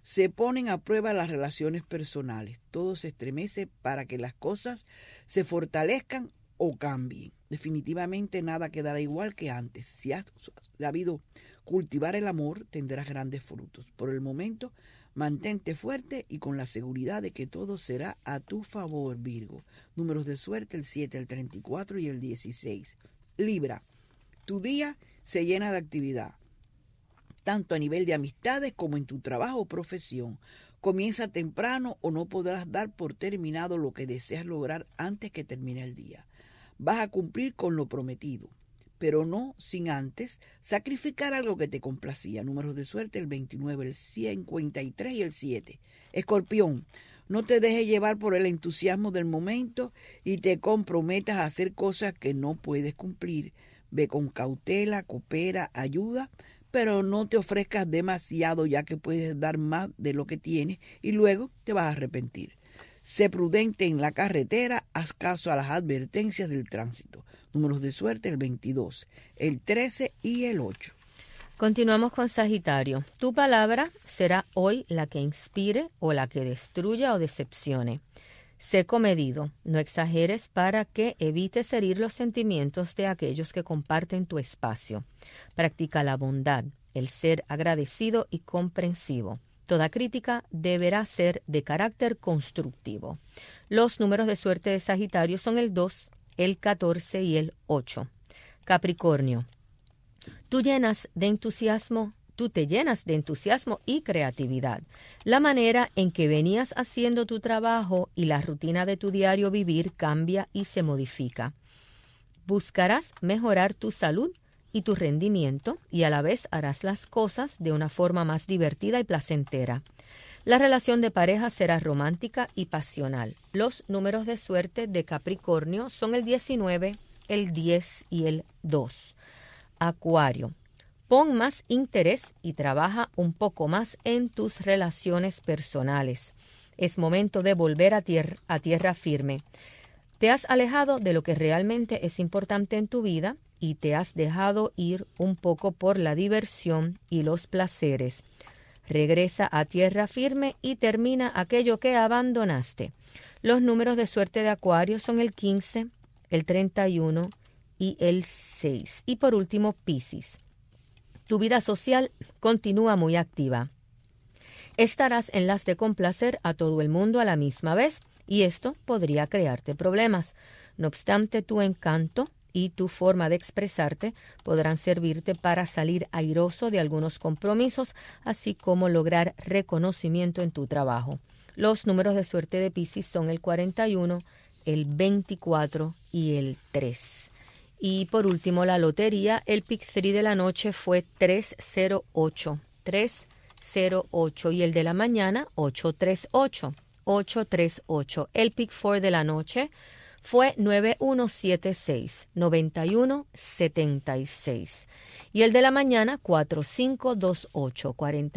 Speaker 13: Se ponen a prueba las relaciones personales. Todo se estremece para que las cosas se fortalezcan o cambien. Definitivamente nada quedará igual que antes. Si has sabido cultivar el amor, tendrás grandes frutos. Por el momento, mantente fuerte y con la seguridad de que todo será a tu favor, Virgo. Números de suerte, el 7, el 34 y el 16. Libra, tu día se llena de actividad, tanto a nivel de amistades como en tu trabajo o profesión. Comienza temprano o no podrás dar por terminado lo que deseas lograr antes que termine el día. Vas a cumplir con lo prometido, pero no sin antes sacrificar algo que te complacía. Números de suerte, el 29, el 53 y el 7. Escorpión, no te dejes llevar por el entusiasmo del momento y te comprometas a hacer cosas que no puedes cumplir. Ve con cautela, coopera, ayuda, pero no te ofrezcas demasiado, ya que puedes dar más de lo que tienes y luego te vas a arrepentir. Sé prudente en la carretera, haz caso a las advertencias del tránsito. Números de suerte, el 22, el 13 y el 8.
Speaker 11: Continuamos con Sagitario. Tu palabra será hoy la que inspire o la que destruya o decepcione. Sé comedido, no exageres para que evites herir los sentimientos de aquellos que comparten tu espacio. Practica la bondad, el ser agradecido y comprensivo. Toda crítica deberá ser de carácter constructivo. Los números de suerte de Sagitario son el 2, el 14 y el 8. Capricornio, tú te llenas de entusiasmo y creatividad. La manera en que venías haciendo tu trabajo y la rutina de tu diario vivir cambia y se modifica. Buscarás mejorar tu salud y tu rendimiento y a la vez harás las cosas de una forma más divertida y placentera. La relación de pareja será romántica y pasional. Los números de suerte de Capricornio son el 19, el 10 y el 2. Acuario, pon más interés y trabaja un poco más en tus relaciones personales. Es momento de volver a tierra firme. Te has alejado de lo que realmente es importante en tu vida y te has dejado ir un poco por la diversión y los placeres. Regresa a tierra firme y termina aquello que abandonaste. Los números de suerte de Acuario son el 15, el 31 y el 6. Y por último, Piscis. Tu vida social continúa muy activa. Estarás en las de complacer a todo el mundo a la misma vez y esto podría crearte problemas. No obstante, tu encanto y tu forma de expresarte podrán servirte para salir airoso de algunos compromisos, así como lograr reconocimiento en tu trabajo. Los números de suerte de Piscis son el 41, el 24 y el 3. Y por último, la lotería, el Pick 3 de la noche fue 308, 308 y el de la mañana 838, 838. El Pick 4 de la noche fue 9176, 9176. Y el de la mañana 4528,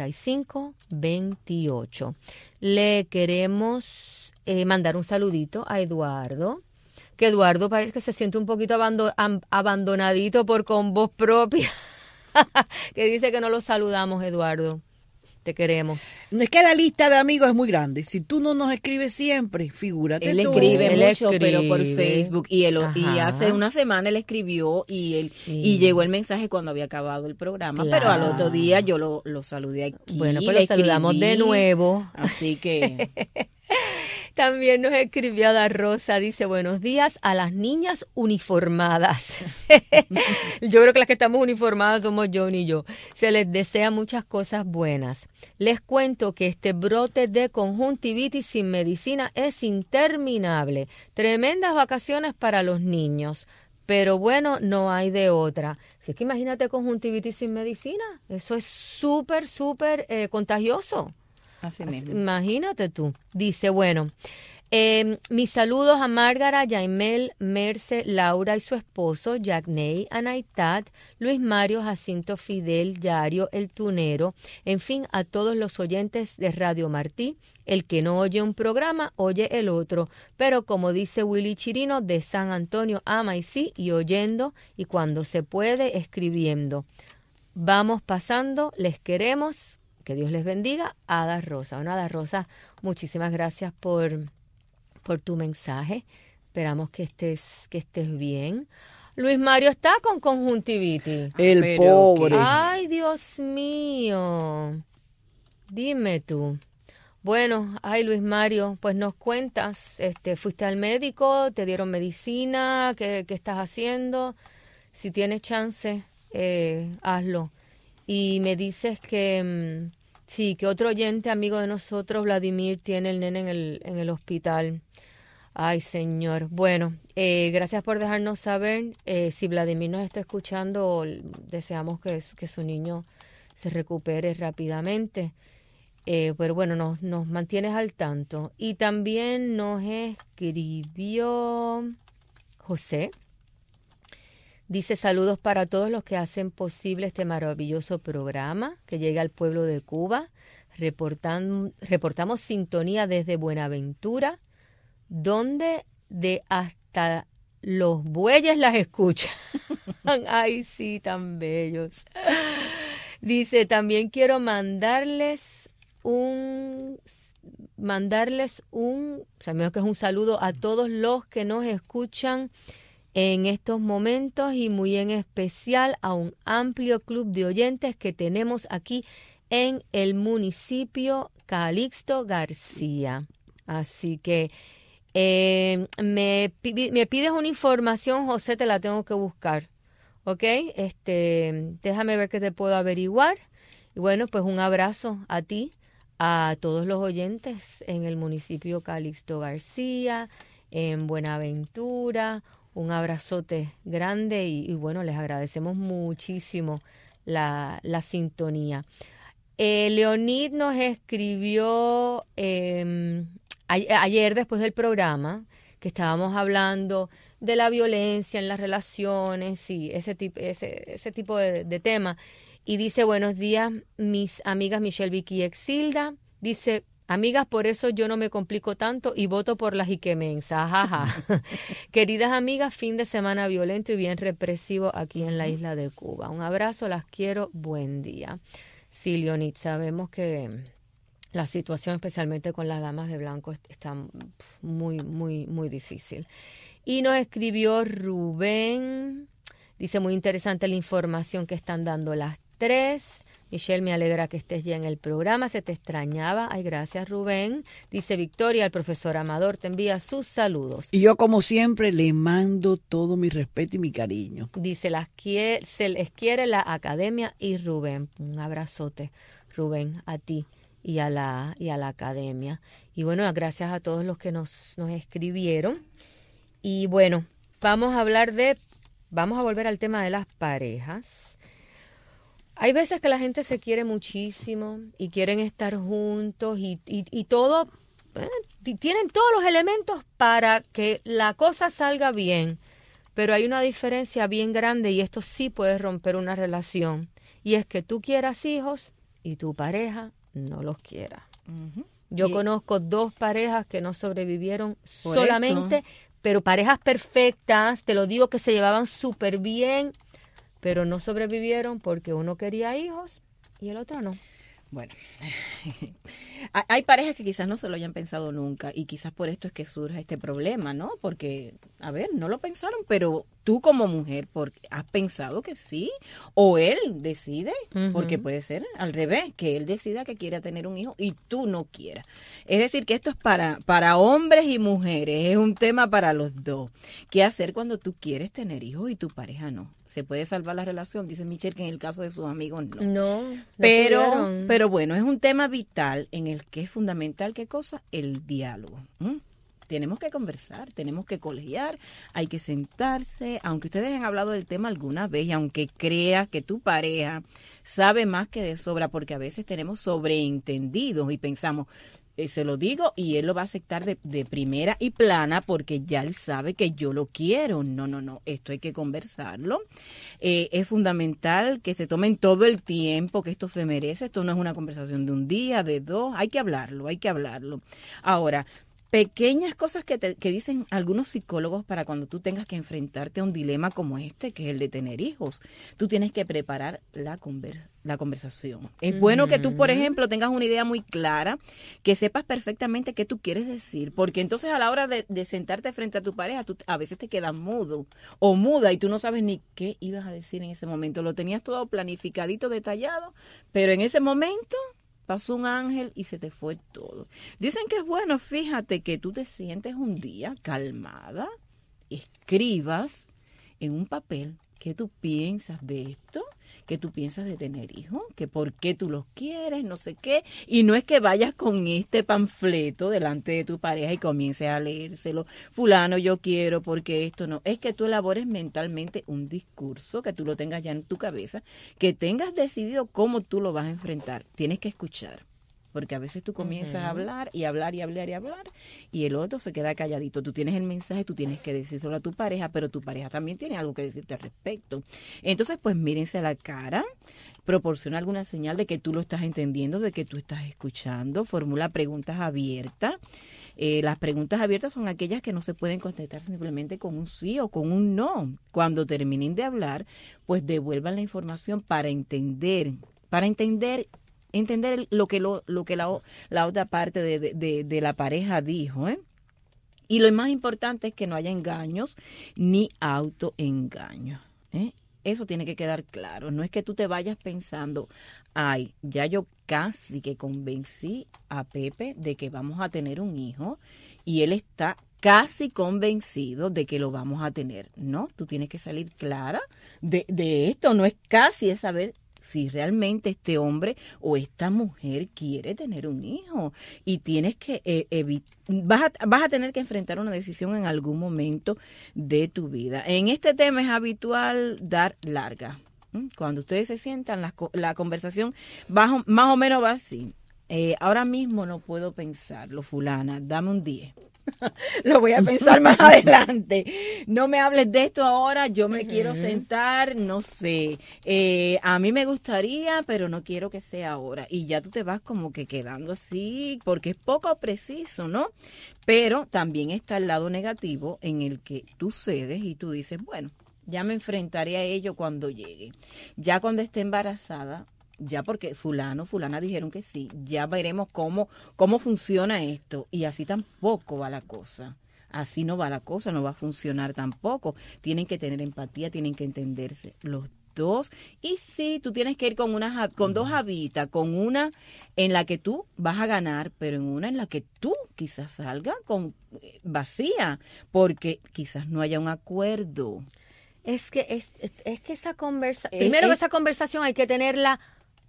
Speaker 11: 4528. Le queremos mandar un saludito a Eduardo, que Eduardo parece que se siente un poquito abandonadito con voz propia, que dice que no lo saludamos, Eduardo. Te queremos.
Speaker 13: No es que la lista de amigos es muy grande. Si tú no nos escribes siempre, figúrate
Speaker 12: él
Speaker 13: tú.
Speaker 12: Escribe mucho, pero por Facebook. Y hace una semana él escribió y llegó el mensaje cuando había acabado el programa. Claro. Pero al otro día yo lo saludé aquí.
Speaker 11: Bueno, pues lo saludamos de nuevo.
Speaker 12: Así que...
Speaker 11: También nos escribió Ada Rosa, dice, buenos días a las niñas uniformadas. Yo creo que las que estamos uniformadas somos Johnny y yo. Se les desea muchas cosas buenas. Les cuento que este brote de conjuntivitis sin medicina es interminable. Tremendas vacaciones para los niños. Pero bueno, no hay de otra. Es que imagínate conjuntivitis sin medicina. Eso es súper contagioso.
Speaker 12: Así mismo.
Speaker 11: Imagínate tú. Dice, bueno, mis saludos a Márgara, Yaimel, Merce, Laura y su esposo, Yacney, Anaitat, Luis Mario, Jacinto, Fidel, Yario, el Tunero, en fin, a todos los oyentes de Radio Martí. El que no oye un programa, oye el otro. Pero como dice Willy Chirino, de San Antonio a Maicí y oyendo, y cuando se puede, escribiendo. Vamos pasando, les queremos. Que Dios les bendiga. Ada Rosa. Bueno, Ada Rosa, muchísimas gracias por tu mensaje. Esperamos que estés bien. Luis Mario está con conjuntivitis.
Speaker 13: El pobre.
Speaker 11: Ay, Dios mío. Dime tú. Bueno, ay, Luis Mario, pues nos cuentas, fuiste al médico, te dieron medicina, ¿qué estás haciendo? Si tienes chance, hazlo. Y me dices que sí, que otro oyente, amigo de nosotros, Vladimir, tiene el nene en el hospital. Ay, Señor. Bueno, gracias por dejarnos saber. Si Vladimir nos está escuchando, deseamos que su niño se recupere rápidamente. Pero bueno, nos mantienes al tanto. Y también nos escribió José. Dice, saludos para todos los que hacen posible este maravilloso programa que llega al pueblo de Cuba. Reportamos sintonía desde Buenaventura, donde de hasta los bueyes las escuchan. Ay, sí, tan bellos. Dice, también quiero mandarles un saludo a todos los que nos escuchan en estos momentos y muy en especial a un amplio club de oyentes que tenemos aquí en el municipio Calixto García. Así que me pides una información, José, te la tengo que buscar, ¿ok? Déjame ver qué te puedo averiguar. Y bueno, pues un abrazo a ti, a todos los oyentes en el municipio Calixto García, en Buenaventura. Un abrazote grande y bueno, les agradecemos muchísimo la sintonía. Leonid nos escribió ayer después del programa que estábamos hablando de la violencia en las relaciones y ese tipo de tema. Y dice, buenos días, mis amigas Michelle, Vicky y Exilda. Dice, amigas, por eso yo no me complico tanto y voto por la jiquemensa. Jaja. Queridas amigas, fin de semana violento y bien represivo aquí en la isla de Cuba. Un abrazo, las quiero, buen día. Sí, Leonid, sabemos que la situación, especialmente con las damas de blanco, está muy, muy, muy difícil. Y nos escribió Rubén. Dice, muy interesante la información que están dando las 3. Michelle, me alegra que estés ya en el programa, se te extrañaba. Ay, gracias, Rubén. Dice Victoria, el profesor Amador te envía sus saludos.
Speaker 13: Y yo, como siempre, le mando todo mi respeto y mi cariño.
Speaker 11: Dice, se les quiere la academia y Rubén. Un abrazote, Rubén, a ti y a la academia. Y bueno, gracias a todos los que nos escribieron. Y bueno, vamos a volver al tema de las parejas. Hay veces que la gente se quiere muchísimo y quieren estar juntos y todo, tienen todos los elementos para que la cosa salga bien, pero hay una diferencia bien grande y esto sí puede romper una relación, y es que tú quieras hijos y tu pareja no los quiera. Uh-huh. Yo conozco 2 parejas que no sobrevivieron solamente, pero parejas perfectas, te lo digo, que se llevaban súper bien, pero no sobrevivieron porque uno quería hijos y el otro no.
Speaker 12: Bueno, hay parejas que quizás no se lo hayan pensado nunca y quizás por esto es que surge este problema, ¿no? Porque, a ver, no lo pensaron, pero tú como mujer, ¿has pensado que sí? ¿O él decide? Uh-huh. Porque puede ser al revés, que él decida que quiere tener un hijo y tú no quieras. Es decir, que esto es para hombres y mujeres, es un tema para los dos. ¿Qué hacer cuando tú quieres tener hijos y tu pareja no? ¿Se puede salvar la relación? Dice Michelle que en el caso de sus amigos no.
Speaker 11: No
Speaker 12: pero bueno, es un tema vital en el que es fundamental, ¿qué cosa? El diálogo. Tenemos que conversar, tenemos que colegiar, hay que sentarse, aunque ustedes han hablado del tema alguna vez y aunque creas que tu pareja sabe más que de sobra, porque a veces tenemos sobreentendidos y pensamos, se lo digo y él lo va a aceptar de primera y plana porque ya él sabe que yo lo quiero. No, esto hay que conversarlo. Es fundamental que se tomen todo el tiempo que esto se merece. Esto no es una conversación de un día, de 2, hay que hablarlo. Ahora, pequeñas cosas que dicen algunos psicólogos para cuando tú tengas que enfrentarte a un dilema como este, que es el de tener hijos. Tú tienes que preparar la conversación. Es bueno que tú, por ejemplo, tengas una idea muy clara, que sepas perfectamente qué tú quieres decir, porque entonces a la hora de sentarte frente a tu pareja, tú a veces te quedas mudo o muda y tú no sabes ni qué ibas a decir en ese momento. Lo tenías todo planificadito, detallado, pero en ese momento pasó un ángel y se te fue todo. Dicen que es bueno, fíjate, que tú te sientes un día calmada, escribas en un papel qué tú piensas de esto, qué tú piensas de tener hijos, que por qué tú los quieres, no sé qué. Y no es que vayas con este panfleto delante de tu pareja y comiences a leérselo. Fulano, yo quiero, porque esto no. Es que tú elabores mentalmente un discurso, que tú lo tengas ya en tu cabeza, que tengas decidido cómo tú lo vas a enfrentar. Tienes que escuchar. Porque a veces tú comienzas a hablar y hablar y hablar y hablar y el otro se queda calladito. Tú tienes el mensaje, tú tienes que decírselo a tu pareja, pero tu pareja también tiene algo que decirte al respecto. Entonces, pues mírense a la cara, proporciona alguna señal de que tú lo estás entendiendo, de que tú estás escuchando, formula preguntas abiertas. Las preguntas abiertas son aquellas que no se pueden contestar simplemente con un sí o con un no. Cuando terminen de hablar, pues devuelvan la información para entender lo que la otra parte de la pareja dijo, ¿eh? Y lo más importante es que no haya engaños ni autoengaños, ¿eh? Eso tiene que quedar claro. No es que tú te vayas pensando, ay, ya yo casi que convencí a Pepe de que vamos a tener un hijo y él está casi convencido de que lo vamos a tener. No, tú tienes que salir clara de esto. No es casi, es saber si realmente este hombre o esta mujer quiere tener un hijo. Y tienes que vas a tener que enfrentar una decisión en algún momento de tu vida. En este tema es habitual dar larga. Cuando ustedes se sientan, la conversación más o menos va así. Ahora mismo no puedo pensarlo, fulana, dame un 10. Lo voy a pensar más adelante. No me hables de esto ahora, yo me quiero sentar, no sé. A mí me gustaría, pero no quiero que sea ahora. Y ya tú te vas como que quedando así, porque es poco preciso, ¿no? Pero también está el lado negativo en el que tú cedes y tú dices, bueno, ya me enfrentaré a ello cuando llegue. Ya cuando esté embarazada, ya porque fulana dijeron que sí, ya veremos cómo funciona esto. Y así tampoco va la cosa. Así no va la cosa, no va a funcionar tampoco. Tienen que tener empatía, tienen que entenderse los dos. Y sí, tú tienes que ir con dos habitas, con una en la que tú vas a ganar, pero en una en la que tú quizás salga vacía, porque quizás no haya un acuerdo.
Speaker 11: Es que esa conversación, primero que esa conversación hay que tenerla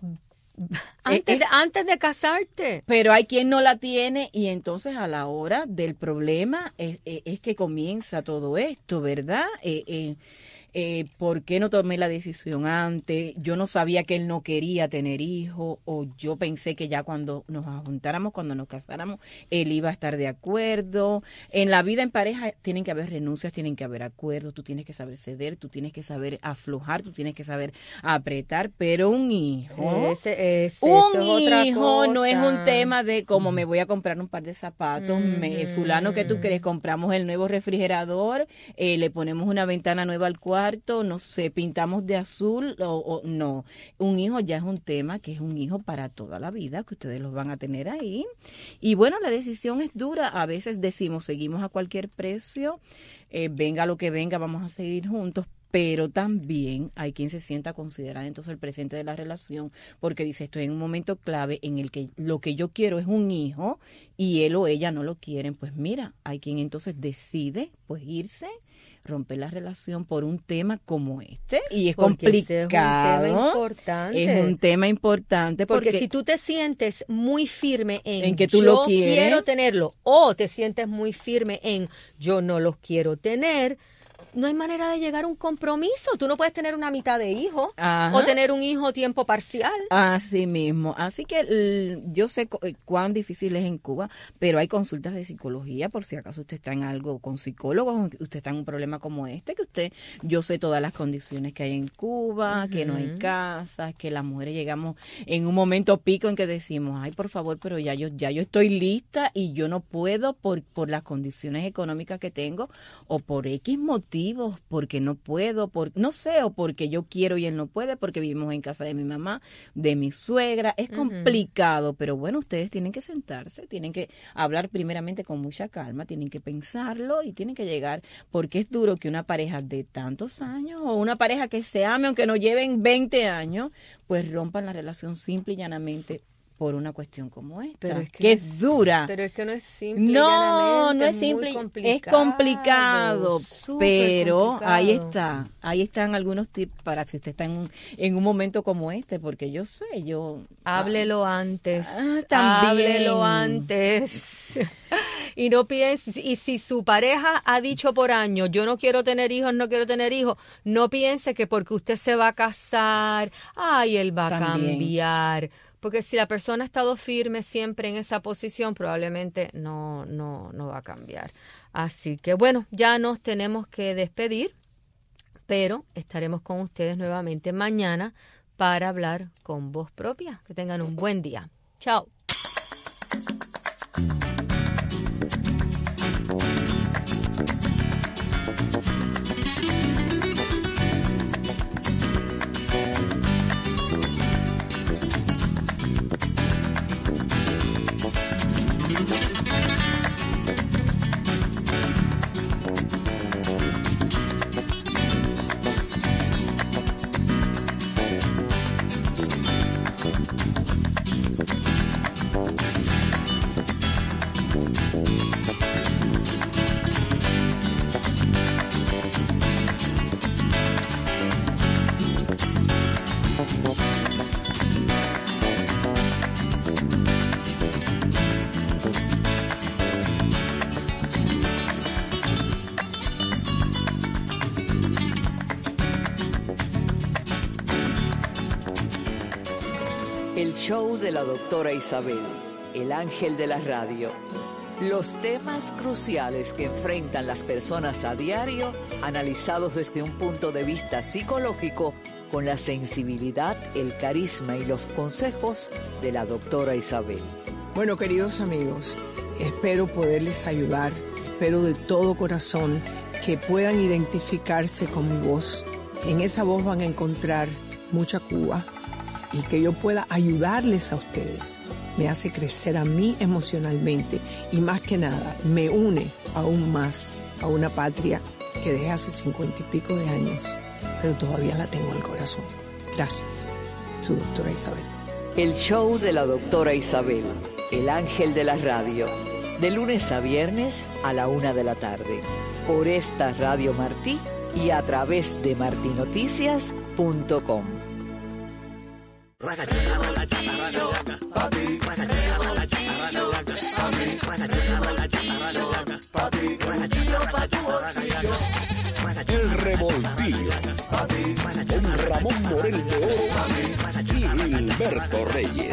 Speaker 11: antes de casarte.
Speaker 12: Pero hay quien no la tiene y entonces a la hora del problema es que comienza todo esto, ¿verdad? ¿Por qué no tomé la decisión antes? Yo no sabía que él no quería tener hijos, o yo pensé que ya cuando nos juntáramos, cuando nos casáramos, él iba a estar de acuerdo. En la vida en pareja tienen que haber renuncias, tienen que haber acuerdos, tú tienes que saber ceder, tú tienes que saber aflojar, tú tienes que saber apretar, pero un hijo, no es un tema de como me voy a comprar un par de zapatos, fulano, ¿qué tú crees? Compramos el nuevo refrigerador, le ponemos una ventana nueva al cuarto, no sé, pintamos de azul o no. Un hijo ya es un tema que es un hijo para toda la vida, que ustedes los van a tener ahí. Y bueno, la decisión es dura. A veces decimos, seguimos a cualquier precio, venga lo que venga, vamos a seguir juntos. Pero también hay quien se sienta a considerar entonces el presente de la relación, porque dice, estoy en un momento clave en el que lo que yo quiero es un hijo y él o ella no lo quieren. Pues mira, hay quien entonces decide pues irse, romper la relación por un tema como este, y es complicado.
Speaker 11: Es un tema importante.
Speaker 12: Es un tema importante
Speaker 11: porque si tú te sientes muy firme en
Speaker 12: que tú
Speaker 11: yo
Speaker 12: lo quieres,
Speaker 11: quiero tenerlo, o te sientes muy firme en yo no los quiero tener, no hay manera de llegar a un compromiso. Tú no puedes tener una mitad de hijo
Speaker 12: Ajá.
Speaker 11: o tener un hijo tiempo parcial.
Speaker 12: Así mismo. Así que yo sé cuán difícil es en Cuba, pero hay consultas de psicología por si acaso usted está en algo con psicólogos, usted está en un problema como este, yo sé todas las condiciones que hay en Cuba, que no hay casas, que las mujeres llegamos en un momento pico en que decimos, ay, por favor, pero ya yo estoy lista y yo no puedo por las condiciones económicas que tengo o por X motivos, porque no puedo, no sé, o porque yo quiero y él no puede, porque vivimos en casa de mi mamá, de mi suegra. Es complicado, pero bueno, ustedes tienen que sentarse, tienen que hablar primeramente con mucha calma, tienen que pensarlo y tienen que llegar, porque es duro que una pareja de tantos años o una pareja que se ame, aunque no lleven 20 años, pues rompan la relación simple y llanamente por una cuestión como esta,
Speaker 11: pero es
Speaker 12: que es dura.
Speaker 11: Pero es que no es simple.
Speaker 12: No es
Speaker 11: muy
Speaker 12: simple,
Speaker 11: complicado,
Speaker 12: es complicado, pero
Speaker 11: complicado.
Speaker 12: ahí están algunos tips para si usted está en un momento como este, porque yo sé,
Speaker 11: háblelo antes.
Speaker 12: También.
Speaker 11: Háblelo antes. Y no piense, y si su pareja ha dicho por años, yo no quiero tener hijos, no piense que porque usted se va a casar, él va a cambiar. Porque si la persona ha estado firme siempre en esa posición, probablemente no va a cambiar. Así que bueno, ya nos tenemos que despedir, pero estaremos con ustedes nuevamente mañana para hablar con voz propia. Que tengan un buen día. Chao.
Speaker 4: El show de la doctora Isabel, el ángel de la radio. Los temas cruciales que enfrentan las personas a diario, analizados desde un punto de vista psicológico, con la sensibilidad, el carisma y los consejos de la doctora Isabel.
Speaker 22: Bueno, queridos amigos, espero poderles ayudar, espero de todo corazón que puedan identificarse con mi voz. En esa voz van a encontrar mucha Cuba y que yo pueda ayudarles a ustedes. Me hace crecer a mí emocionalmente y más que nada me une aún más a una patria que dejé hace 50 y pico de años, pero todavía la tengo en el corazón. Gracias, su doctora Isabel.
Speaker 4: El show de la doctora Isabel, el ángel de la radio, de lunes a viernes a la 1 de la tarde, por esta Radio Martí y a través de martinoticias.com.
Speaker 1: El Revoltillo con Ramón Morel de Oro y Gilberto Reyes.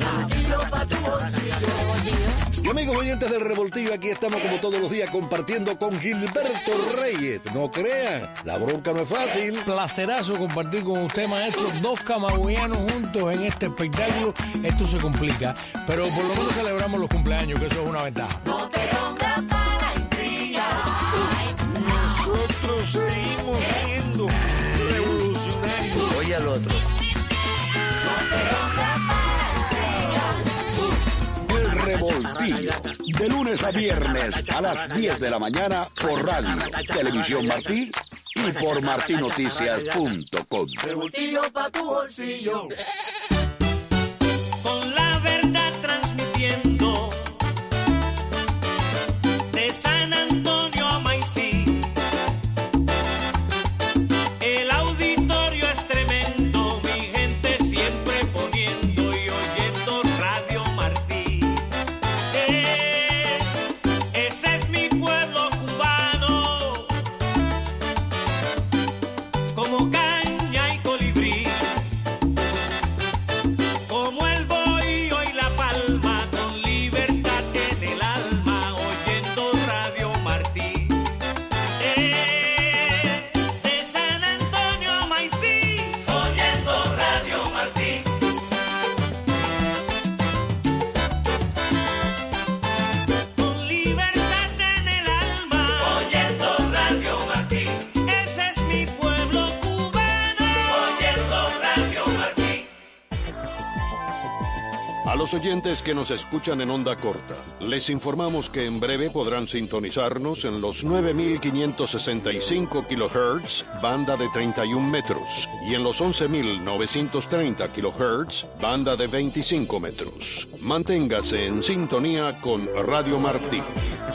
Speaker 1: Y amigos oyentes del Revoltillo, aquí estamos como todos los días compartiendo con Gilberto Reyes. No crean, la bronca no es fácil.
Speaker 23: Placerazo compartir con usted, maestro, dos camagüeyanos juntos en este espectáculo. Esto se complica, pero por lo menos celebramos los cumpleaños, que eso es una ventaja.
Speaker 10: No te pongas para intrigar.
Speaker 23: Nosotros seguimos siendo revolucionarios.
Speaker 4: Oye al otro.
Speaker 1: El Revoltillo, de lunes a viernes a las 10 de la mañana por Radio, Televisión Martí y por martinoticias.com.
Speaker 10: Revoltillo pa' tu bolsillo.
Speaker 24: Con la verdad transmitiendo de San Antonio a Maicí. El auditorio es tremendo, mi gente siempre poniendo y oyendo Radio Martí. Ese es mi pueblo cubano,
Speaker 3: A los oyentes que nos escuchan en onda corta, les informamos que en breve podrán sintonizarnos en los 9.565 kHz, banda de 31 metros, y en los 11.930 kHz, banda de 25 metros. Manténgase en sintonía con Radio Martí.